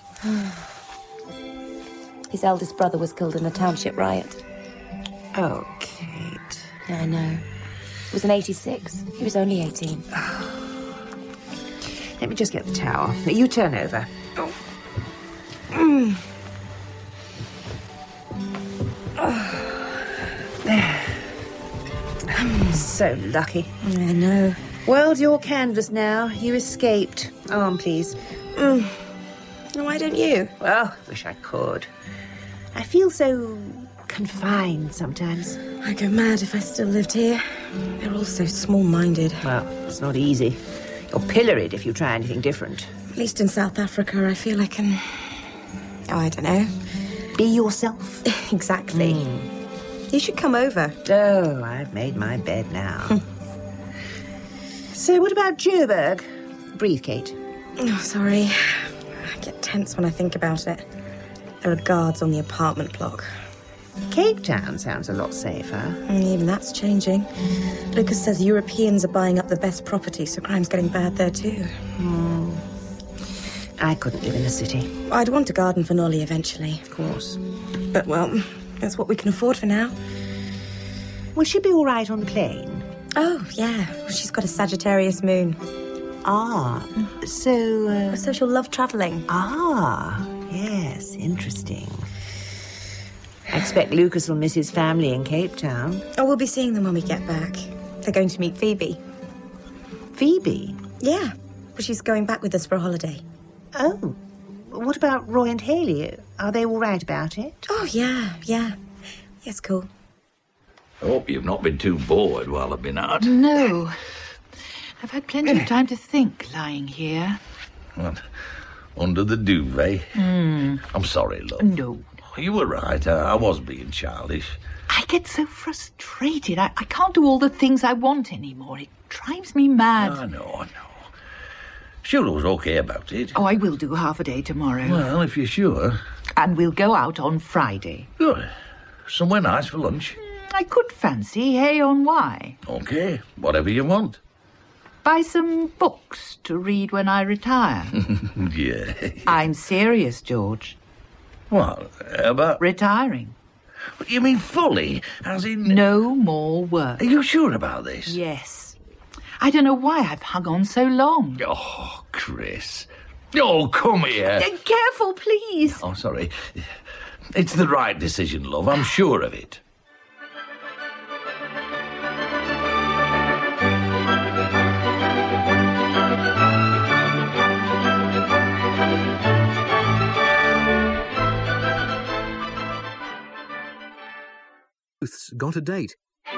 His eldest brother was killed in a township riot. Oh, Kate. Yeah, I know. It was in eighty-six. He was only eighteen. Let me just get the towel. You turn over. Oh. Mm. Oh. There. I'm so lucky. I know. World's your canvas now. You escaped. Arm, please. Mm. Why don't you? Well, wish I could. I feel so confined sometimes. I'd go mad if I still lived here. They're all so small-minded. Well, it's not easy. You're pilloried if you try anything different. At least in South Africa, I feel I can... Oh, I don't know. Be yourself. Exactly. Mm. You should come over. Oh, I've made my bed now. So what about Joburg? Breathe, Kate. Oh, sorry. I get tense when I think about it. There are guards on the apartment block. Cape Town sounds a lot safer. Even that's changing. Lucas says Europeans are buying up the best property, so crime's getting bad there too. Hmm. I couldn't live in the city. I'd want a garden for Nolly eventually. Of course. But, well, that's what we can afford for now. Will she be all right on the plane? Oh, yeah. She's got a Sagittarius moon. Ah, so... Uh... So she'll love travelling. Ah, yes, interesting. I expect Lucas will miss his family in Cape Town. Oh, we'll be seeing them when we get back. They're going to meet Phoebe. Phoebe? Yeah. Well, she's going back with us for a holiday. Oh. What about Roy and Haley? Are they all right about it? Oh, yeah, yeah. Yes, cool. I hope you've not been too bored while I've been out. No. I've had plenty of time to think lying here. What? Under the duvet? Mm. I'm sorry, love. No. You were right. I, I was being childish. I get so frustrated. I, I can't do all the things I want anymore. It drives me mad. I know, I know. Shula was okay about it. Oh, I will do half a day tomorrow. Well, if you're sure. And we'll go out on Friday. Good. Somewhere nice for lunch. I could fancy Hay on Wye. Okay, whatever you want. Buy some books to read when I retire. Yeah. I'm serious, George. What? About... Retiring. What, you mean fully? As in... No more work. Are you sure about this? Yes. I don't know why I've hung on so long. Oh, Chris. Oh, come here. Uh, careful, please. Oh, sorry. It's the right decision, love. I'm sure of it. Ruth's got a date.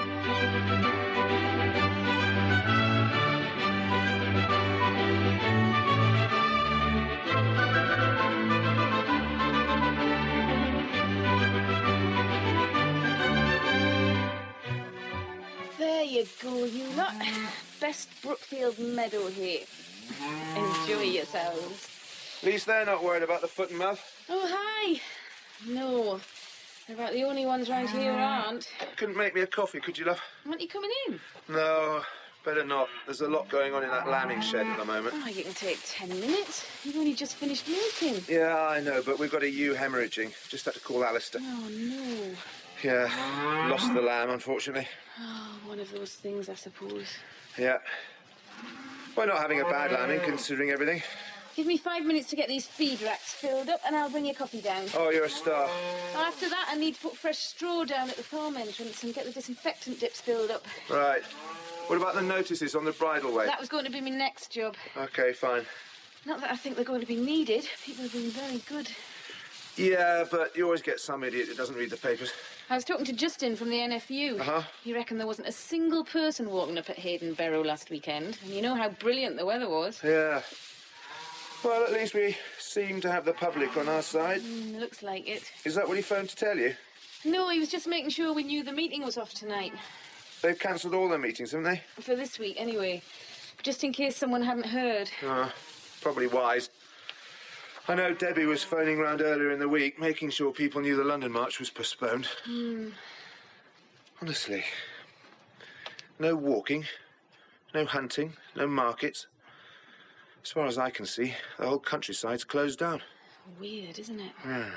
There you go, you lot. Best Brookfield meadow here. Enjoy yourselves. At least they're not worried about the foot and mouth. Oh, hi. No, they're about the only ones round here who aren't. Couldn't make me a coffee, could you, love? Aren't you coming in? No, better not. There's a lot going on in that lambing shed at the moment. Oh, you can take ten minutes. You've only just finished milking. Yeah, I know, but we've got a ewe hemorrhaging. Just had to call Alistair. Oh, no. Yeah, lost the lamb, unfortunately. Oh, one of those things, I suppose. Yeah. We're not having a bad lambing, considering everything. Give me five minutes to get these feed racks filled up and I'll bring your coffee down. Oh, you're a star. After that, I need to put fresh straw down at the farm entrance and get the disinfectant dips filled up. Right. What about the notices on the bridle way? That was going to be my next job. OK, fine. Not that I think they're going to be needed. People have been very good. Yeah, but you always get some idiot that doesn't read the papers. I was talking to Justin from the N F U. Uh-huh. He reckoned there wasn't a single person walking up at Hayden Barrow last weekend. And you know how brilliant the weather was. Yeah. Well, at least we seem to have the public on our side. Mm, looks like it. Is that what he phoned to tell you? No, he was just making sure we knew the meeting was off tonight. They've cancelled all their meetings, haven't they? For this week, anyway. Just in case someone hadn't heard. Uh, probably wise. I know Debbie was phoning round earlier in the week, making sure people knew the London March was postponed. Hmm. Honestly. No walking, no hunting, no markets. As far as I can see, the whole countryside's closed down. Weird, isn't it? Yeah.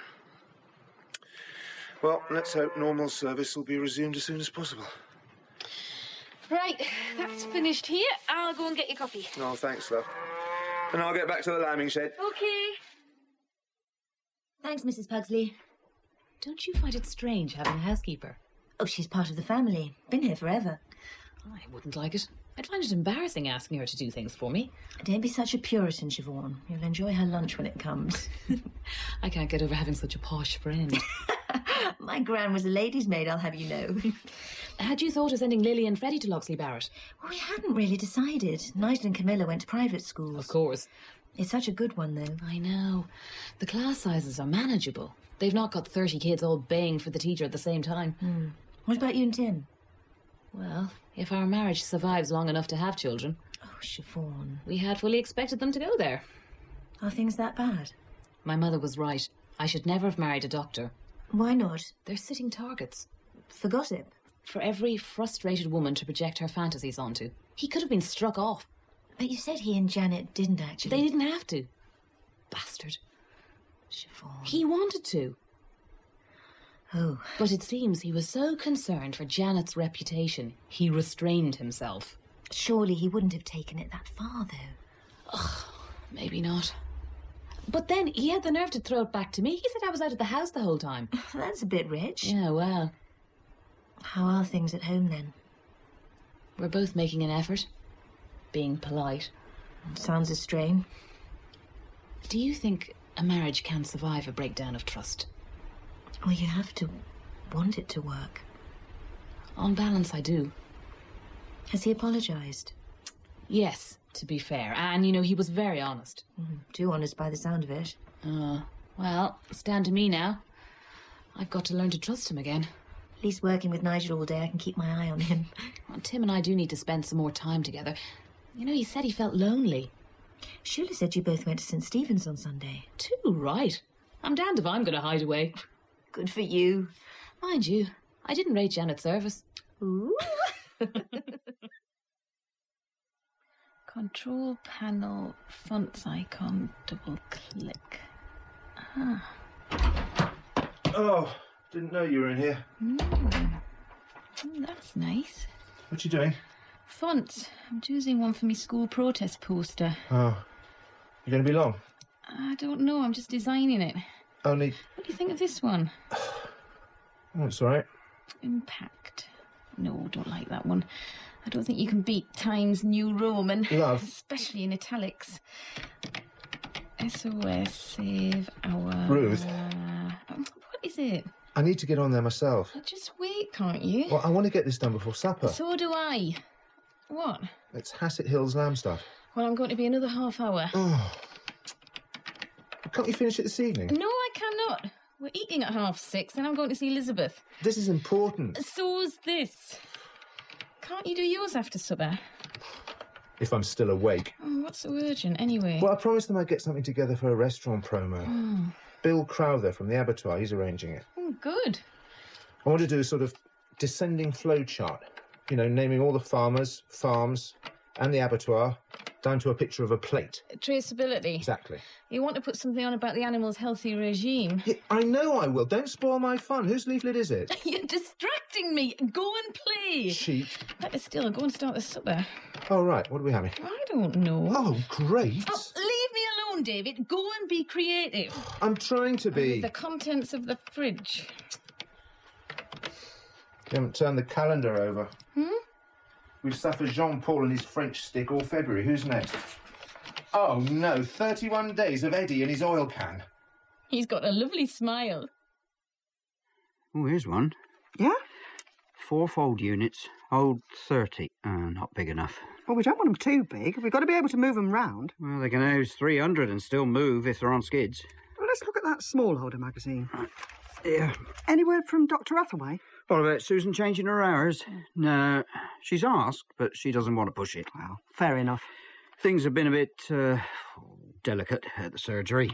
Well, let's hope normal service will be resumed as soon as possible. Right, that's finished here. I'll go and get your coffee. Oh, thanks, love. And I'll get back to the lambing shed. Okay. Thanks, Missus Pugsley. Don't you find it strange having a housekeeper? Oh, she's part of the family. Been here forever. I wouldn't like it. I'd find it embarrassing asking her to do things for me. Don't be such a Puritan, Siobhan. You'll enjoy her lunch when it comes. I can't get over having such a posh friend. My gran was a lady's maid, I'll have you know. Had you thought of sending Lily and Freddie to Loxley Barrett? Well, we hadn't really decided. Nigel and Camilla went to private schools. Of course. It's such a good one, though. I know. The class sizes are manageable. They've not got thirty kids all baying for the teacher at the same time. Hmm. What about you and Tim? Well, if our marriage survives long enough to have children... Oh, Siobhan. We had fully expected them to go there. Are things that bad? My mother was right. I should never have married a doctor. Why not? They're sitting targets. For gossip? For every frustrated woman to project her fantasies onto. He could have been struck off. But you said he and Janet didn't actually... They didn't have to. Bastard. Siobhan. He wanted to. Oh. But it seems he was so concerned for Janet's reputation, he restrained himself. Surely he wouldn't have taken it that far, though. Ugh, maybe not. But then he had the nerve to throw it back to me. He said I was out of the house the whole time. That's a bit rich. Yeah, well. How are things at home, then? We're both making an effort. Being polite. Sounds a strain. Do you think a marriage can survive a breakdown of trust? Well, you have to want it to work. On balance, I do. Has he apologised? Yes, to be fair. And, you know, he was very honest. Mm, too honest by the sound of it. Uh, well, it's down to me now. I've got to learn to trust him again. At least working with Nigel all day, I can keep my eye on him. Well, Tim and I do need to spend some more time together. You know, he said he felt lonely. Shula said you both went to St Stephen's on Sunday. Too right. I'm damned if I'm going to hide away. Good for you. Mind you, I didn't rate Janet's service. Ooh. Control panel, fonts icon, double click. Ah. Oh, didn't know you were in here. Mm. Mm, that's nice. What you doing? Font. I'm choosing one for my school protest poster. Oh, you going to be long? I don't know, I'm just designing it. Only... What do you think of this one? Oh, it's all right. Impact. No, don't like that one. I don't think you can beat Times New Roman. Love. Especially in italics. S O S, save our... Ruth. Uh, what is it? I need to get on there myself. Well, just wait, can't you? Well, I want to get this done before supper. So do I. What? It's Hassett Hills lamb stuff. Well, I'm going to be another half hour. Oh. Can't you finish it this evening? No, I cannot. We're eating at half six and I'm going to see Elizabeth. This is important. So's this. Can't you do yours after supper? If I'm still awake. Oh, what's so urgent, anyway? Well, I promised them I'd get something together for a restaurant promo. Oh. Bill Crowther from the Abattoir, he's arranging it. Oh, good. I want to do a sort of descending flow chart. You know, naming all the farmers, farms, and the abattoir, down to a picture of a plate. Traceability. Exactly. You want to put something on about the animal's healthy regime. Yeah, I know I will. Don't spoil my fun. Whose leaflet is it? You're distracting me. Go and play. Cheap. Better still, go and start the supper. Oh, right. What are we having? I don't know. Oh, great. Oh, leave me alone, David. Go and be creative. I'm trying to be. The contents of the fridge. You haven't turned the calendar over. Hmm? We've suffered Jean-Paul and his French stick all February. Who's next? Oh, no. thirty-one days of Eddie and his oil can. He's got a lovely smile. Oh, here's one. Yeah? Four fold units, hold thirty. Uh, not big enough. Well, we don't want them too big. We've got to be able to move them round. Well, they can house three hundred and still move if they're on skids. Well, let's look at that smallholder magazine. Right. Yeah. Any word from Doctor Hathaway? What about Susan changing her hours? No, she's asked, but she doesn't want to push it. Well, fair enough. Things have been a bit uh, delicate at the surgery.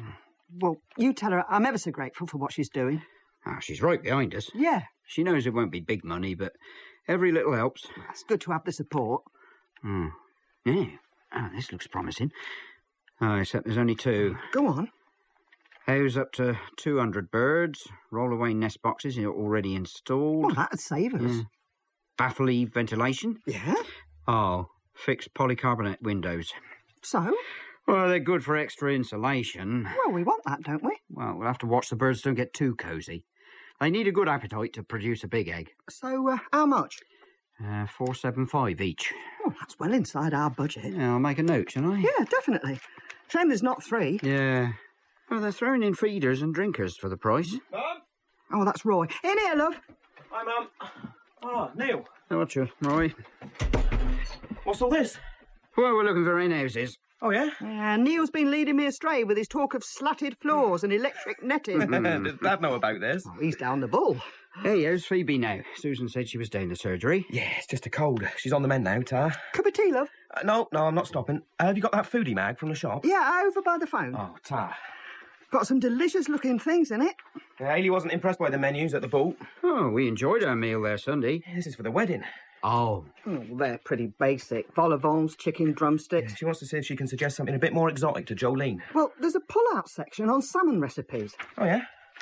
Well, you tell her I'm ever so grateful for what she's doing. Ah, she's right behind us. Yeah. She knows it won't be big money, but every little helps. It's good to have the support. Hmm. Yeah. Ah, this looks promising. Oh, except there's only two. Go on. House up to two hundred birds. Roll-away nest boxes are already installed. Well, that'd save us. Yeah. Baffle-leaf ventilation. Yeah? Oh, fixed polycarbonate windows. So? Well, they're good for extra insulation. Well, we want that, don't we? Well, we'll have to watch the birds don't get too cosy. They need a good appetite to produce a big egg. So, uh, how much? Uh, four seven five each. Oh, that's well inside our budget. Yeah, I'll make a note, shall I? Yeah, definitely. Shame there's not three. Yeah. Well, they're throwing in feeders and drinkers for the price. Mum? Oh, that's Roy. In here, love. Hi, Mum. Oh, Neil. Oh, what's your, Roy? What's all this? Well, we're looking for hen houses. Oh, yeah? Yeah, Neil's been leading me astray with his talk of slatted floors and electric netting. Does Dad know about this? Oh, he's down the bull. Hey, how's Phoebe now? Susan said she was down the surgery. Yeah, it's just a cold. She's on the mend now, Tar. Cup of tea, love? Uh, no, no, I'm not stopping. Uh, have you got that foodie mag from the shop? Yeah, over by the phone. Oh, Tar. Got some delicious-looking things in it. Yeah, Hayley wasn't impressed by the menus at the Bull. Oh, we enjoyed our meal there Sunday. This is for the wedding. Oh. Oh, they're pretty basic. Vol au vents, chicken drumsticks. Yeah, she wants to see if she can suggest something a bit more exotic to Jolene. Well, there's a pull-out section on salmon recipes. Oh, yeah?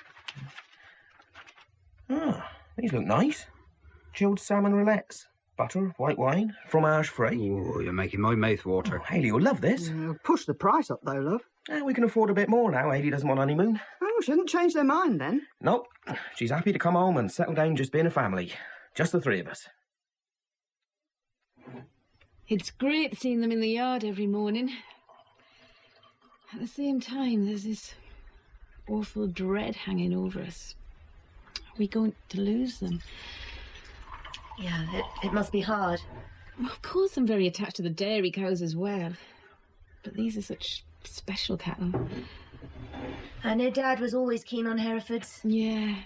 Oh, these look nice. Chilled salmon roulets. Butter, white wine, fromage free. Oh, you're making my mouth water. Oh, Hayley will love this. Uh, push the price up, though, love. Eh, we can afford a bit more now. Hayley doesn't want honeymoon. Oh, she hasn't changed their mind, then. Nope. She's happy to come home and settle down just being a family. Just the three of us. It's great seeing them in the yard every morning. At the same time, there's this awful dread hanging over us. Are we going to lose them? Yeah, it, it must be hard. Well, of course I'm very attached to the dairy cows as well. But these are such special cattle. I know Dad was always keen on Herefords. Yeah.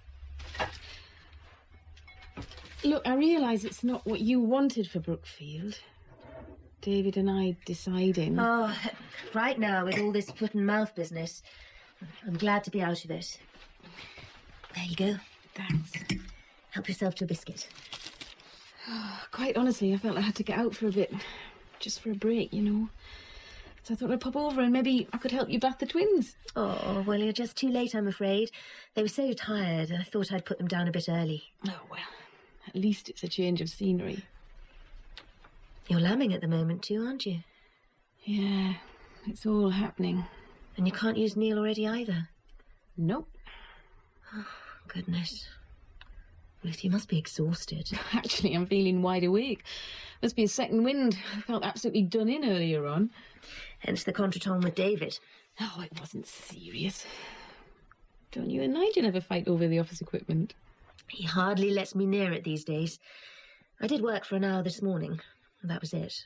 Look, I realise it's not what you wanted for Brookfield. David and I deciding. Oh, right now, with all this foot and mouth business, I'm glad to be out of it. There you go. Thanks. Help yourself to a biscuit. Oh, quite honestly, I felt I had to get out for a bit. Just for a break, you know. So I thought I'd pop over and maybe I could help you bath the twins. Oh, well, you're just too late, I'm afraid. They were so tired, I thought I'd put them down a bit early. Oh, well, at least it's a change of scenery. You're lambing at the moment too, aren't you? Yeah, it's all happening. And you can't use Neil already either? Nope. Oh, goodness. Ruth, you must be exhausted. Actually, I'm feeling wide awake. Must be a second wind. I felt absolutely done in earlier on. Hence the contretemps with David. Oh, it wasn't serious. Don't you and Nigel ever fight over the office equipment? He hardly lets me near it these days. I did work for an hour this morning. And that was it.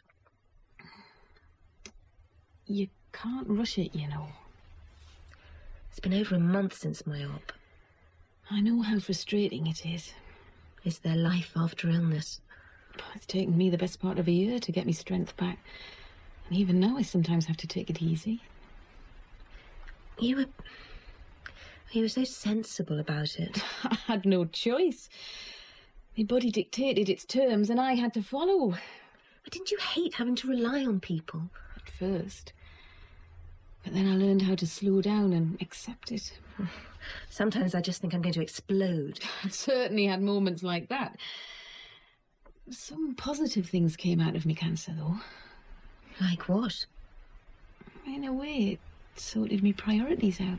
You can't rush it, you know. It's been over a month since my op. I know how frustrating it is. Is there life after illness? It's taken me the best part of a year to get me strength back. And even now I sometimes have to take it easy. You were... You were so sensible about it. I had no choice. My body dictated its terms and I had to follow. But didn't you hate having to rely on people? At first. But then I learned how to slow down and accept it. Sometimes I just think I'm going to explode. I've certainly had moments like that. Some positive things came out of me cancer, though. Like what? In a way, it sorted me priorities out.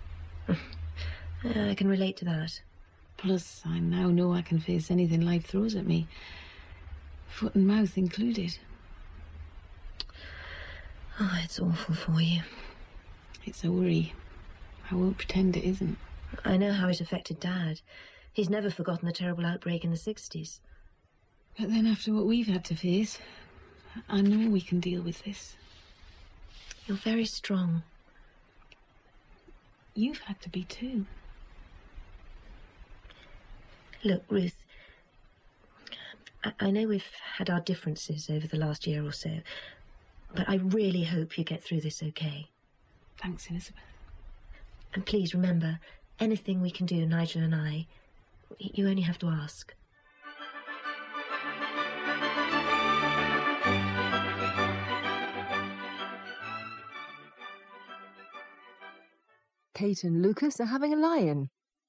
I can relate to that. Plus, I now know I can face anything life throws at me. Foot and mouth included. Oh, it's awful for you. It's a worry. I won't pretend it isn't. I know how it affected Dad. He's never forgotten the terrible outbreak in the sixties. But then after what we've had to face, I know we can deal with this. You're very strong. You've had to be too. Look, Ruth, I, I know we've had our differences over the last year or so, but I really hope you get through this okay. Thanks, Elizabeth. And please remember, anything we can do, Nigel and I, you only have to ask. Kate and Lucas are having a lie-in.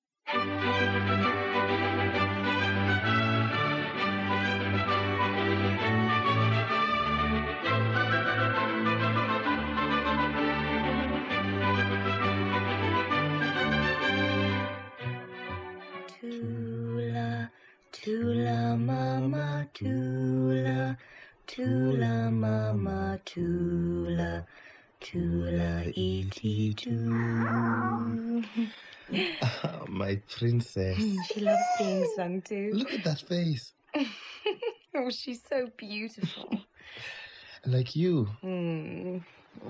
Tula, tula, mama, tula, tula, mama, tula, tula, iti, too. Oh, my princess. She loves being sung to. Look at that face. Oh, she's so beautiful. Like you. Mm.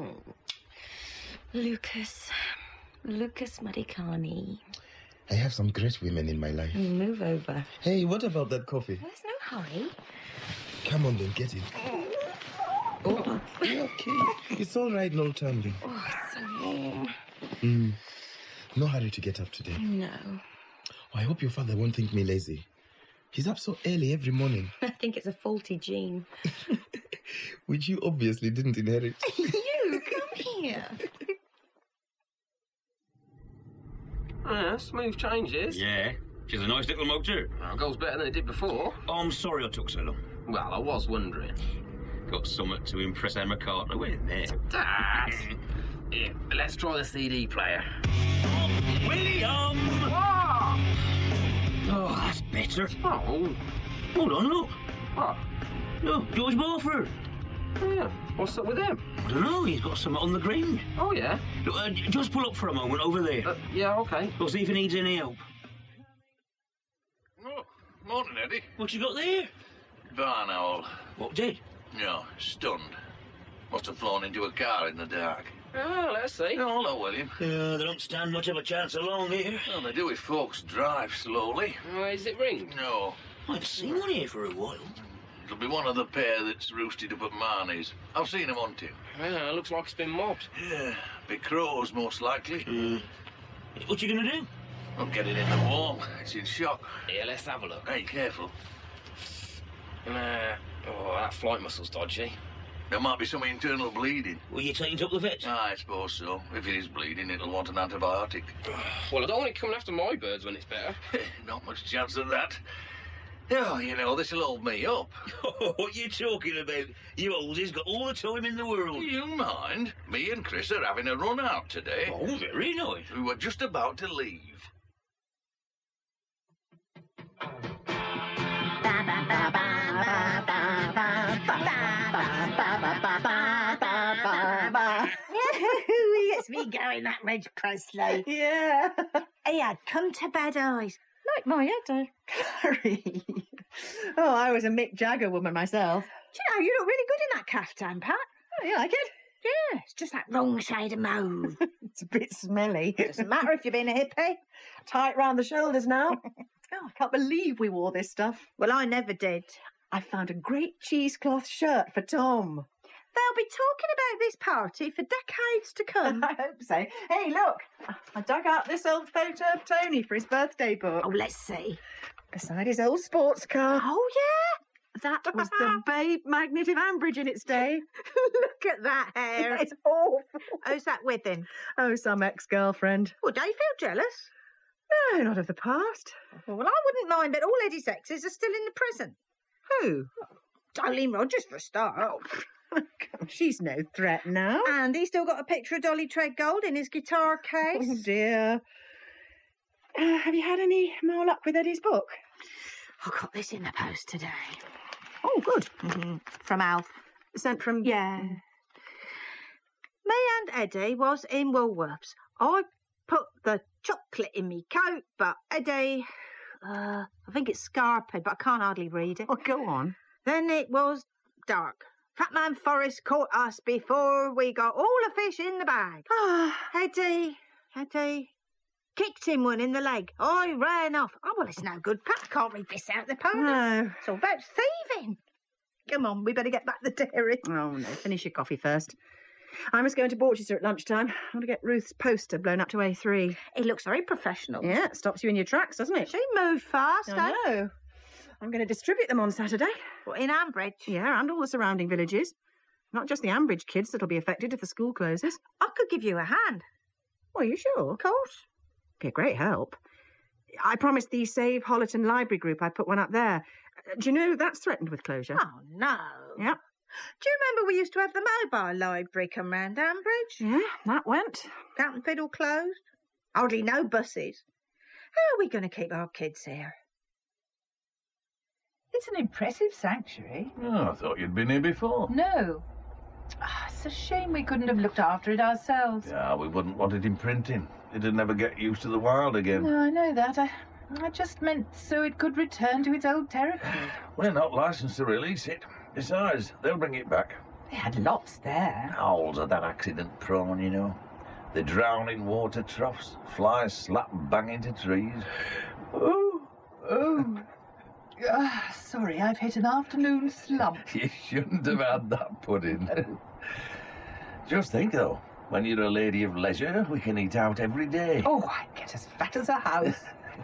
Lucas. Lucas Marikani. I have some great women in my life. Move over. Hey, what about that coffee? There's no hurry. Come on then, get it. Oh, okay. It's all right, no tumbling. Oh, it's so warm. Mm. No hurry to get up today. No. Oh, I hope your father won't think me lazy. He's up so early every morning. I think it's a faulty gene. Which you obviously didn't inherit. You, come here. Yeah, smooth changes. Yeah, she's a nice little motor. Well, goes better than it did before. Oh, I'm sorry I took so long. Well, I was wondering. Got something to impress Emma Carter with there. Dad! Yeah, let's try the C D player. William! What? Oh, that's better. Oh. Hold on, look. What? Look, George Barford. Yeah, what's up with him? I don't know, he's got something on the ground. Oh, yeah? Look, uh, just pull up for a moment over there. Uh, yeah, okay. We'll see if he needs any help. Oh, morning, Eddie. What you got there? Barn owl. What did? No, stunned. Must have flown into a car in the dark. Oh, let's see. Oh, hello, William. Uh, they don't stand much of a chance along here. Well, they do if folks drive slowly. Uh, is it ringed? No. I haven't seen one here for a while. It'll be one of the pair that's roosted up at Marnie's. I've seen them on too. Yeah, looks like it's been mobbed. Yeah, big crows, most likely. Uh, what you gonna do? I'll get it in the warm. It's in shock. Yeah, let's have a look. Hey, careful. Uh, oh, that flight muscle's dodgy. There might be some internal bleeding. Will you take it up the vet? I suppose so. If it is bleeding, it'll want an antibiotic. Well, I don't want it coming after my birds when it's better. Not much chance of that. Oh, you know, this'll hold me up. What you talking about? You oldies got all the time in the world. You mind? Me and Chris are having a run out today. Oh, very nice. We were just about to leave. He gets me going, that Reg Presley. Yeah. He had come to bed eyes. Like my head, eh? Clary. Oh, I was a Mick Jagger woman myself. Do you know, you look really good in that caftan, Pat. Oh, you like it? Yeah, it's just that wrong shade of mauve. It's a bit smelly. Doesn't matter if you've been a hippie. Tight round the shoulders now. Oh, I can't believe we wore this stuff. Well, I never did. I found a great cheesecloth shirt for Tom. They'll be talking about this party for decades to come. I hope so. Hey, look. I dug out this old photo of Tony for his birthday book. Oh, let's see. Beside his old sports car. Oh, yeah? That was the Babe Magnet of Ambridge in its day. Look at that hair. It's awful. Who's that with him? Oh, some ex-girlfriend. Well, don't you feel jealous? No, not of the past. Well, I wouldn't mind, but all Eddie's exes are still in the prison. Who? Darlene Rogers, for a start. Oh, she's no threat now. And he's still got a picture of Dolly Treadgold in his guitar case. Oh, dear. Uh, have you had any more luck with Eddie's book? I got this in the post today. Oh, good. Mm-hmm. From Alf. Sent from... Yeah. Me and Eddie was in Woolworths. I put the chocolate in me coat, but Eddie... Uh, I think it's Scarpe, but I can't hardly read it. Oh, go on. Then it was dark. Fat Man Forrest caught us before we got all the fish in the bag. Ah, Eddie, Eddie, kicked him one in the leg. I ran off. Oh, well, it's no good. Pat can't read this out the party. No. It's all about thieving. Come on, we better get back to the dairy. Oh, no. Finish your coffee first. I must go into Borchester at lunchtime. I want to get Ruth's poster blown up to A three. It looks very professional. Yeah, it stops you in your tracks, doesn't it? She moved fast, I eh? know. I'm going to distribute them on Saturday. What, in Ambridge? Yeah, and all the surrounding villages. Not just the Ambridge kids that'll be affected if the school closes. I could give you a hand. Well, are you sure? Of course. Be a great help. I promised the Save Hollerton Library group I'd put one up there. Uh, Do you know that's threatened with closure? Oh, no. Yep. Do you remember we used to have the mobile library come round Ambridge? Yeah, that went. Cat and Fiddle closed. Hardly no buses. How are we going to keep our kids here? It's an impressive sanctuary. Oh, I thought you'd been here before. No. Ah, it's a shame we couldn't have looked after it ourselves. Yeah, we wouldn't want it in printing. It'd never get used to the wild again. No, I know that. I, I just meant so it could return to its old territory. We're not licensed to release it. Besides, they'll bring it back. They had lots there. Owls are that accident prone, you know. They drown in water troughs, flies slap bang into trees. Oh, oh. Ah, sorry, I've hit an afternoon slump. You shouldn't have had that pudding. Just think, though, when you're a lady of leisure, we can eat out every day. Oh, I'd get as fat as a house.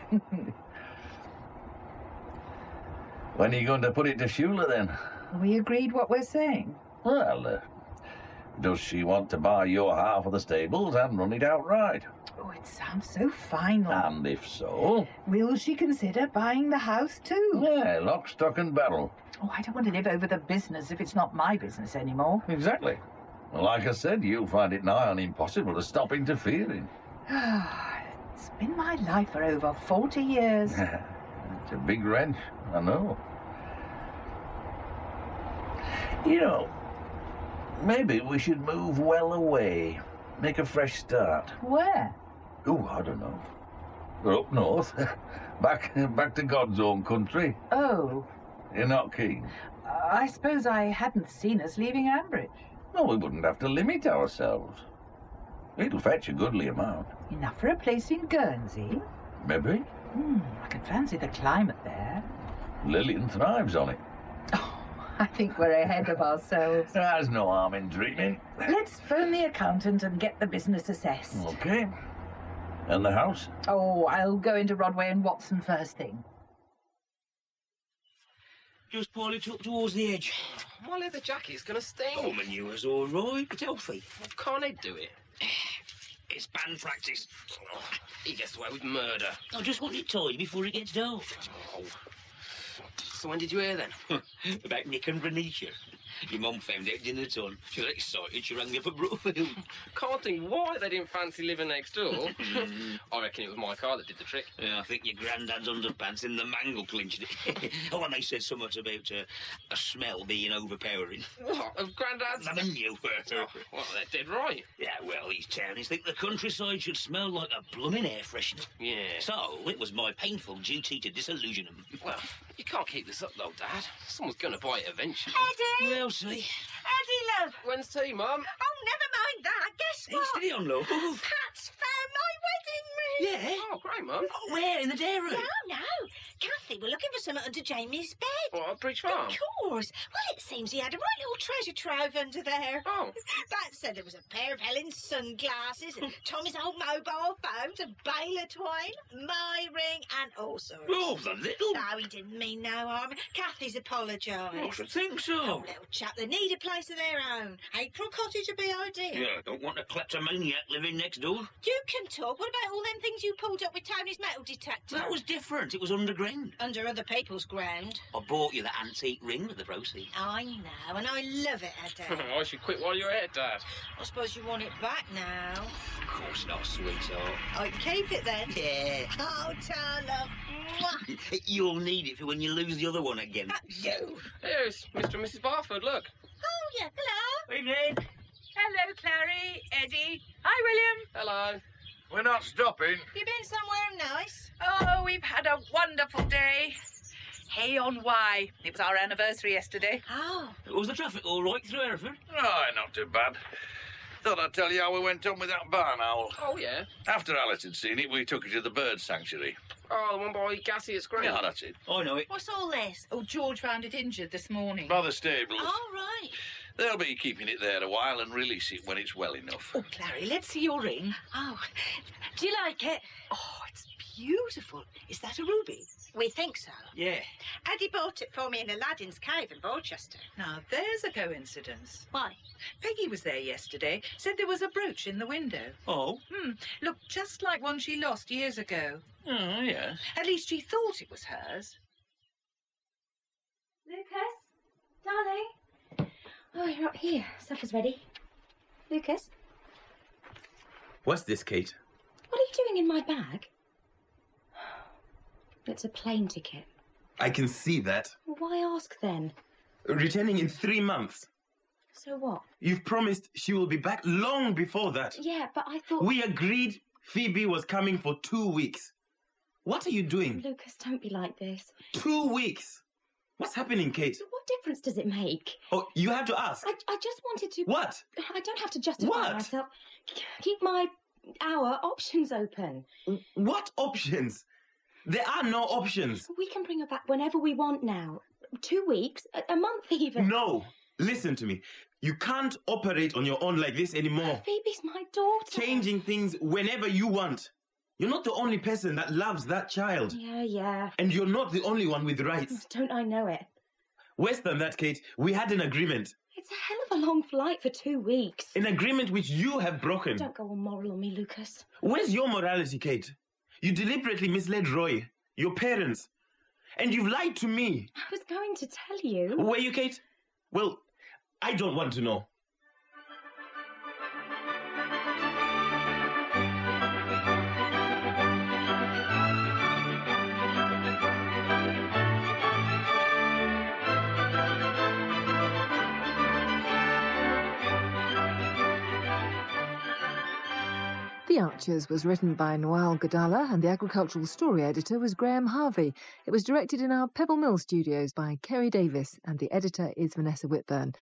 When are you going to put it to Shula, then? We agreed what we're saying. Well, uh, does she want to buy your half of the stables and run it outright? Oh, it sounds so final. And if so... Will she consider buying the house too? Yeah, lock, stock and barrel. Oh, I don't want to live over the business if it's not my business anymore. Exactly. Well, like I said, you'll find it nigh on impossible to stop interfering. It's been my life for over forty years. It's a big wrench, I know. You know, maybe we should move well away. Make a fresh start. Where? Oh, I don't know. We're up north. back back to God's own country. Oh. You're not keen? Uh, I suppose I hadn't seen us leaving Ambridge. No, we wouldn't have to limit ourselves. It'll fetch a goodly amount. Enough for a place in Guernsey? Maybe. Hmm, I can fancy the climate there. Lillian thrives on it. I think we're ahead of ourselves. There's no harm in dreaming. Let's phone the accountant and get the business assessed. Okay. And the house? Oh, I'll go into Rodway and Watson first thing. Just pull it up towards the edge. My leather jacket's gonna sting. Oh, manure's all right. It's healthy. Well, can't Ed do it? It's band practice. Oh, he gets away with murder. I just want it tidy before it gets dark. Oh. So when did you hear then? About Nick and Renisha. Your mum found out dinner time. She was excited. She rang me up at Brookfield. Can't think why they didn't fancy living next door. I reckon it was my car that did the trick. Yeah, I think your granddad's underpants in the mangle clinched it. Oh, and they said something about uh, a smell being overpowering. What, of Grandad's? I mean, you were. Oh, well, they're dead right. Yeah, well, these townies think the countryside should smell like a blooming air freshener. Yeah. So, it was my painful duty to disillusion them. Well, you can't keep this up, though, Dad. Someone's going to buy it eventually. Eddie! We'll see. Eddie, love. When's tea, Mum? Oh, never mind that. Guess what? Hey, steady on, love. Kat's found my wedding ring. Yeah? Oh, great, Mum. Oh, where? In the dairy room? No, no. Kathy, we're looking for something under Jamie's bed. What, at Bridge Farm? Of course. Well, it seems he had a right little treasure trove under there. Oh. That said, there was a pair of Helen's sunglasses, and Tommy's old mobile phone, a bale of twine, my ring, and all sorts. Oh, the little... No, he didn't mean no harm. Kathy's apologised. I should think so. Oh, little chap, they need a place of their own. April Cottage would be ideal. Yeah, don't want a kleptomaniac living next door. You can talk. What about all them things you pulled up with Tony's metal detector? That was different. It was underground. Under other people's ground. I bought you the antique ring with the proceeds. I know, and I love it, Eddie. I should quit while you're ahead, Dad. I suppose you want it back now. Of course not, sweetheart. I can keep it then. Yeah. Oh, Tala. You'll need it for when you lose the other one again. You. Here's Mister and Missus Barford, look. Oh, yeah, hello. Evening. Hello, Clary, Eddie. Hi, William. Hello. We're not stopping. You been somewhere nice? Oh, we've had a wonderful day. Hay on Wye. It was our anniversary yesterday. Oh. Was the traffic all right through Hereford? Oh, not too bad. Thought I'd tell you how we went on with that barn owl. Oh, yeah? After Alice had seen it, we took it to the bird sanctuary. Oh, the one by Gassy at Screen? Yeah, that's it. I know it. What's all this? Oh, George found it injured this morning. By the stables. All right. They'll be keeping it there a while and release it when it's well enough. Oh, Clary, let's see your ring. Oh, do you like it? Oh, it's beautiful. Is that a ruby? We think so. Yeah. Eddie bought it for me in Aladdin's cave in Borchester. Now, there's a coincidence. Why? Peggy was there yesterday, said there was a brooch in the window. Oh? Hmm, looked just like one she lost years ago. Oh, yeah. At least she thought it was hers. Lucas, darling. Oh, you're up here. Supper's ready. Lucas, What's this, Kate? what are you doing in my bag? It's a plane ticket. I can see that. Well, why ask then? Returning in three months. So what? You've promised she will be back long before that. Yeah, but I thought... We agreed Phoebe was coming for two weeks. What are you doing? Lucas, don't be like this. Two weeks? What's happening, Kate? What difference does it make? Oh, you have to ask. I, I just wanted to... What? I don't have to justify What? myself. Keep my... our options open. What options? There are no options. We can bring her back whenever we want now. Two weeks, a, a month even. No. Listen to me. You can't operate on your own like this anymore. Phoebe's my daughter. Changing things whenever you want. You're not the only person that loves that child. Yeah, yeah. And you're not the only one with rights. Don't I know it? Worse than that, Kate, we had an agreement. It's a hell of a long flight for two weeks. An agreement which you have broken. Don't go on moral on me, Lucas. Where's your morality, Kate? You deliberately misled Roy, your parents, and you've lied to me. I was going to tell you. Were you, Kate? Well, I don't want to know. The Archers was written by Noel Godala and the agricultural story editor was Graham Harvey. It was directed in our Pebble Mill studios by Kerry Davis and the editor is Vanessa Whitburn.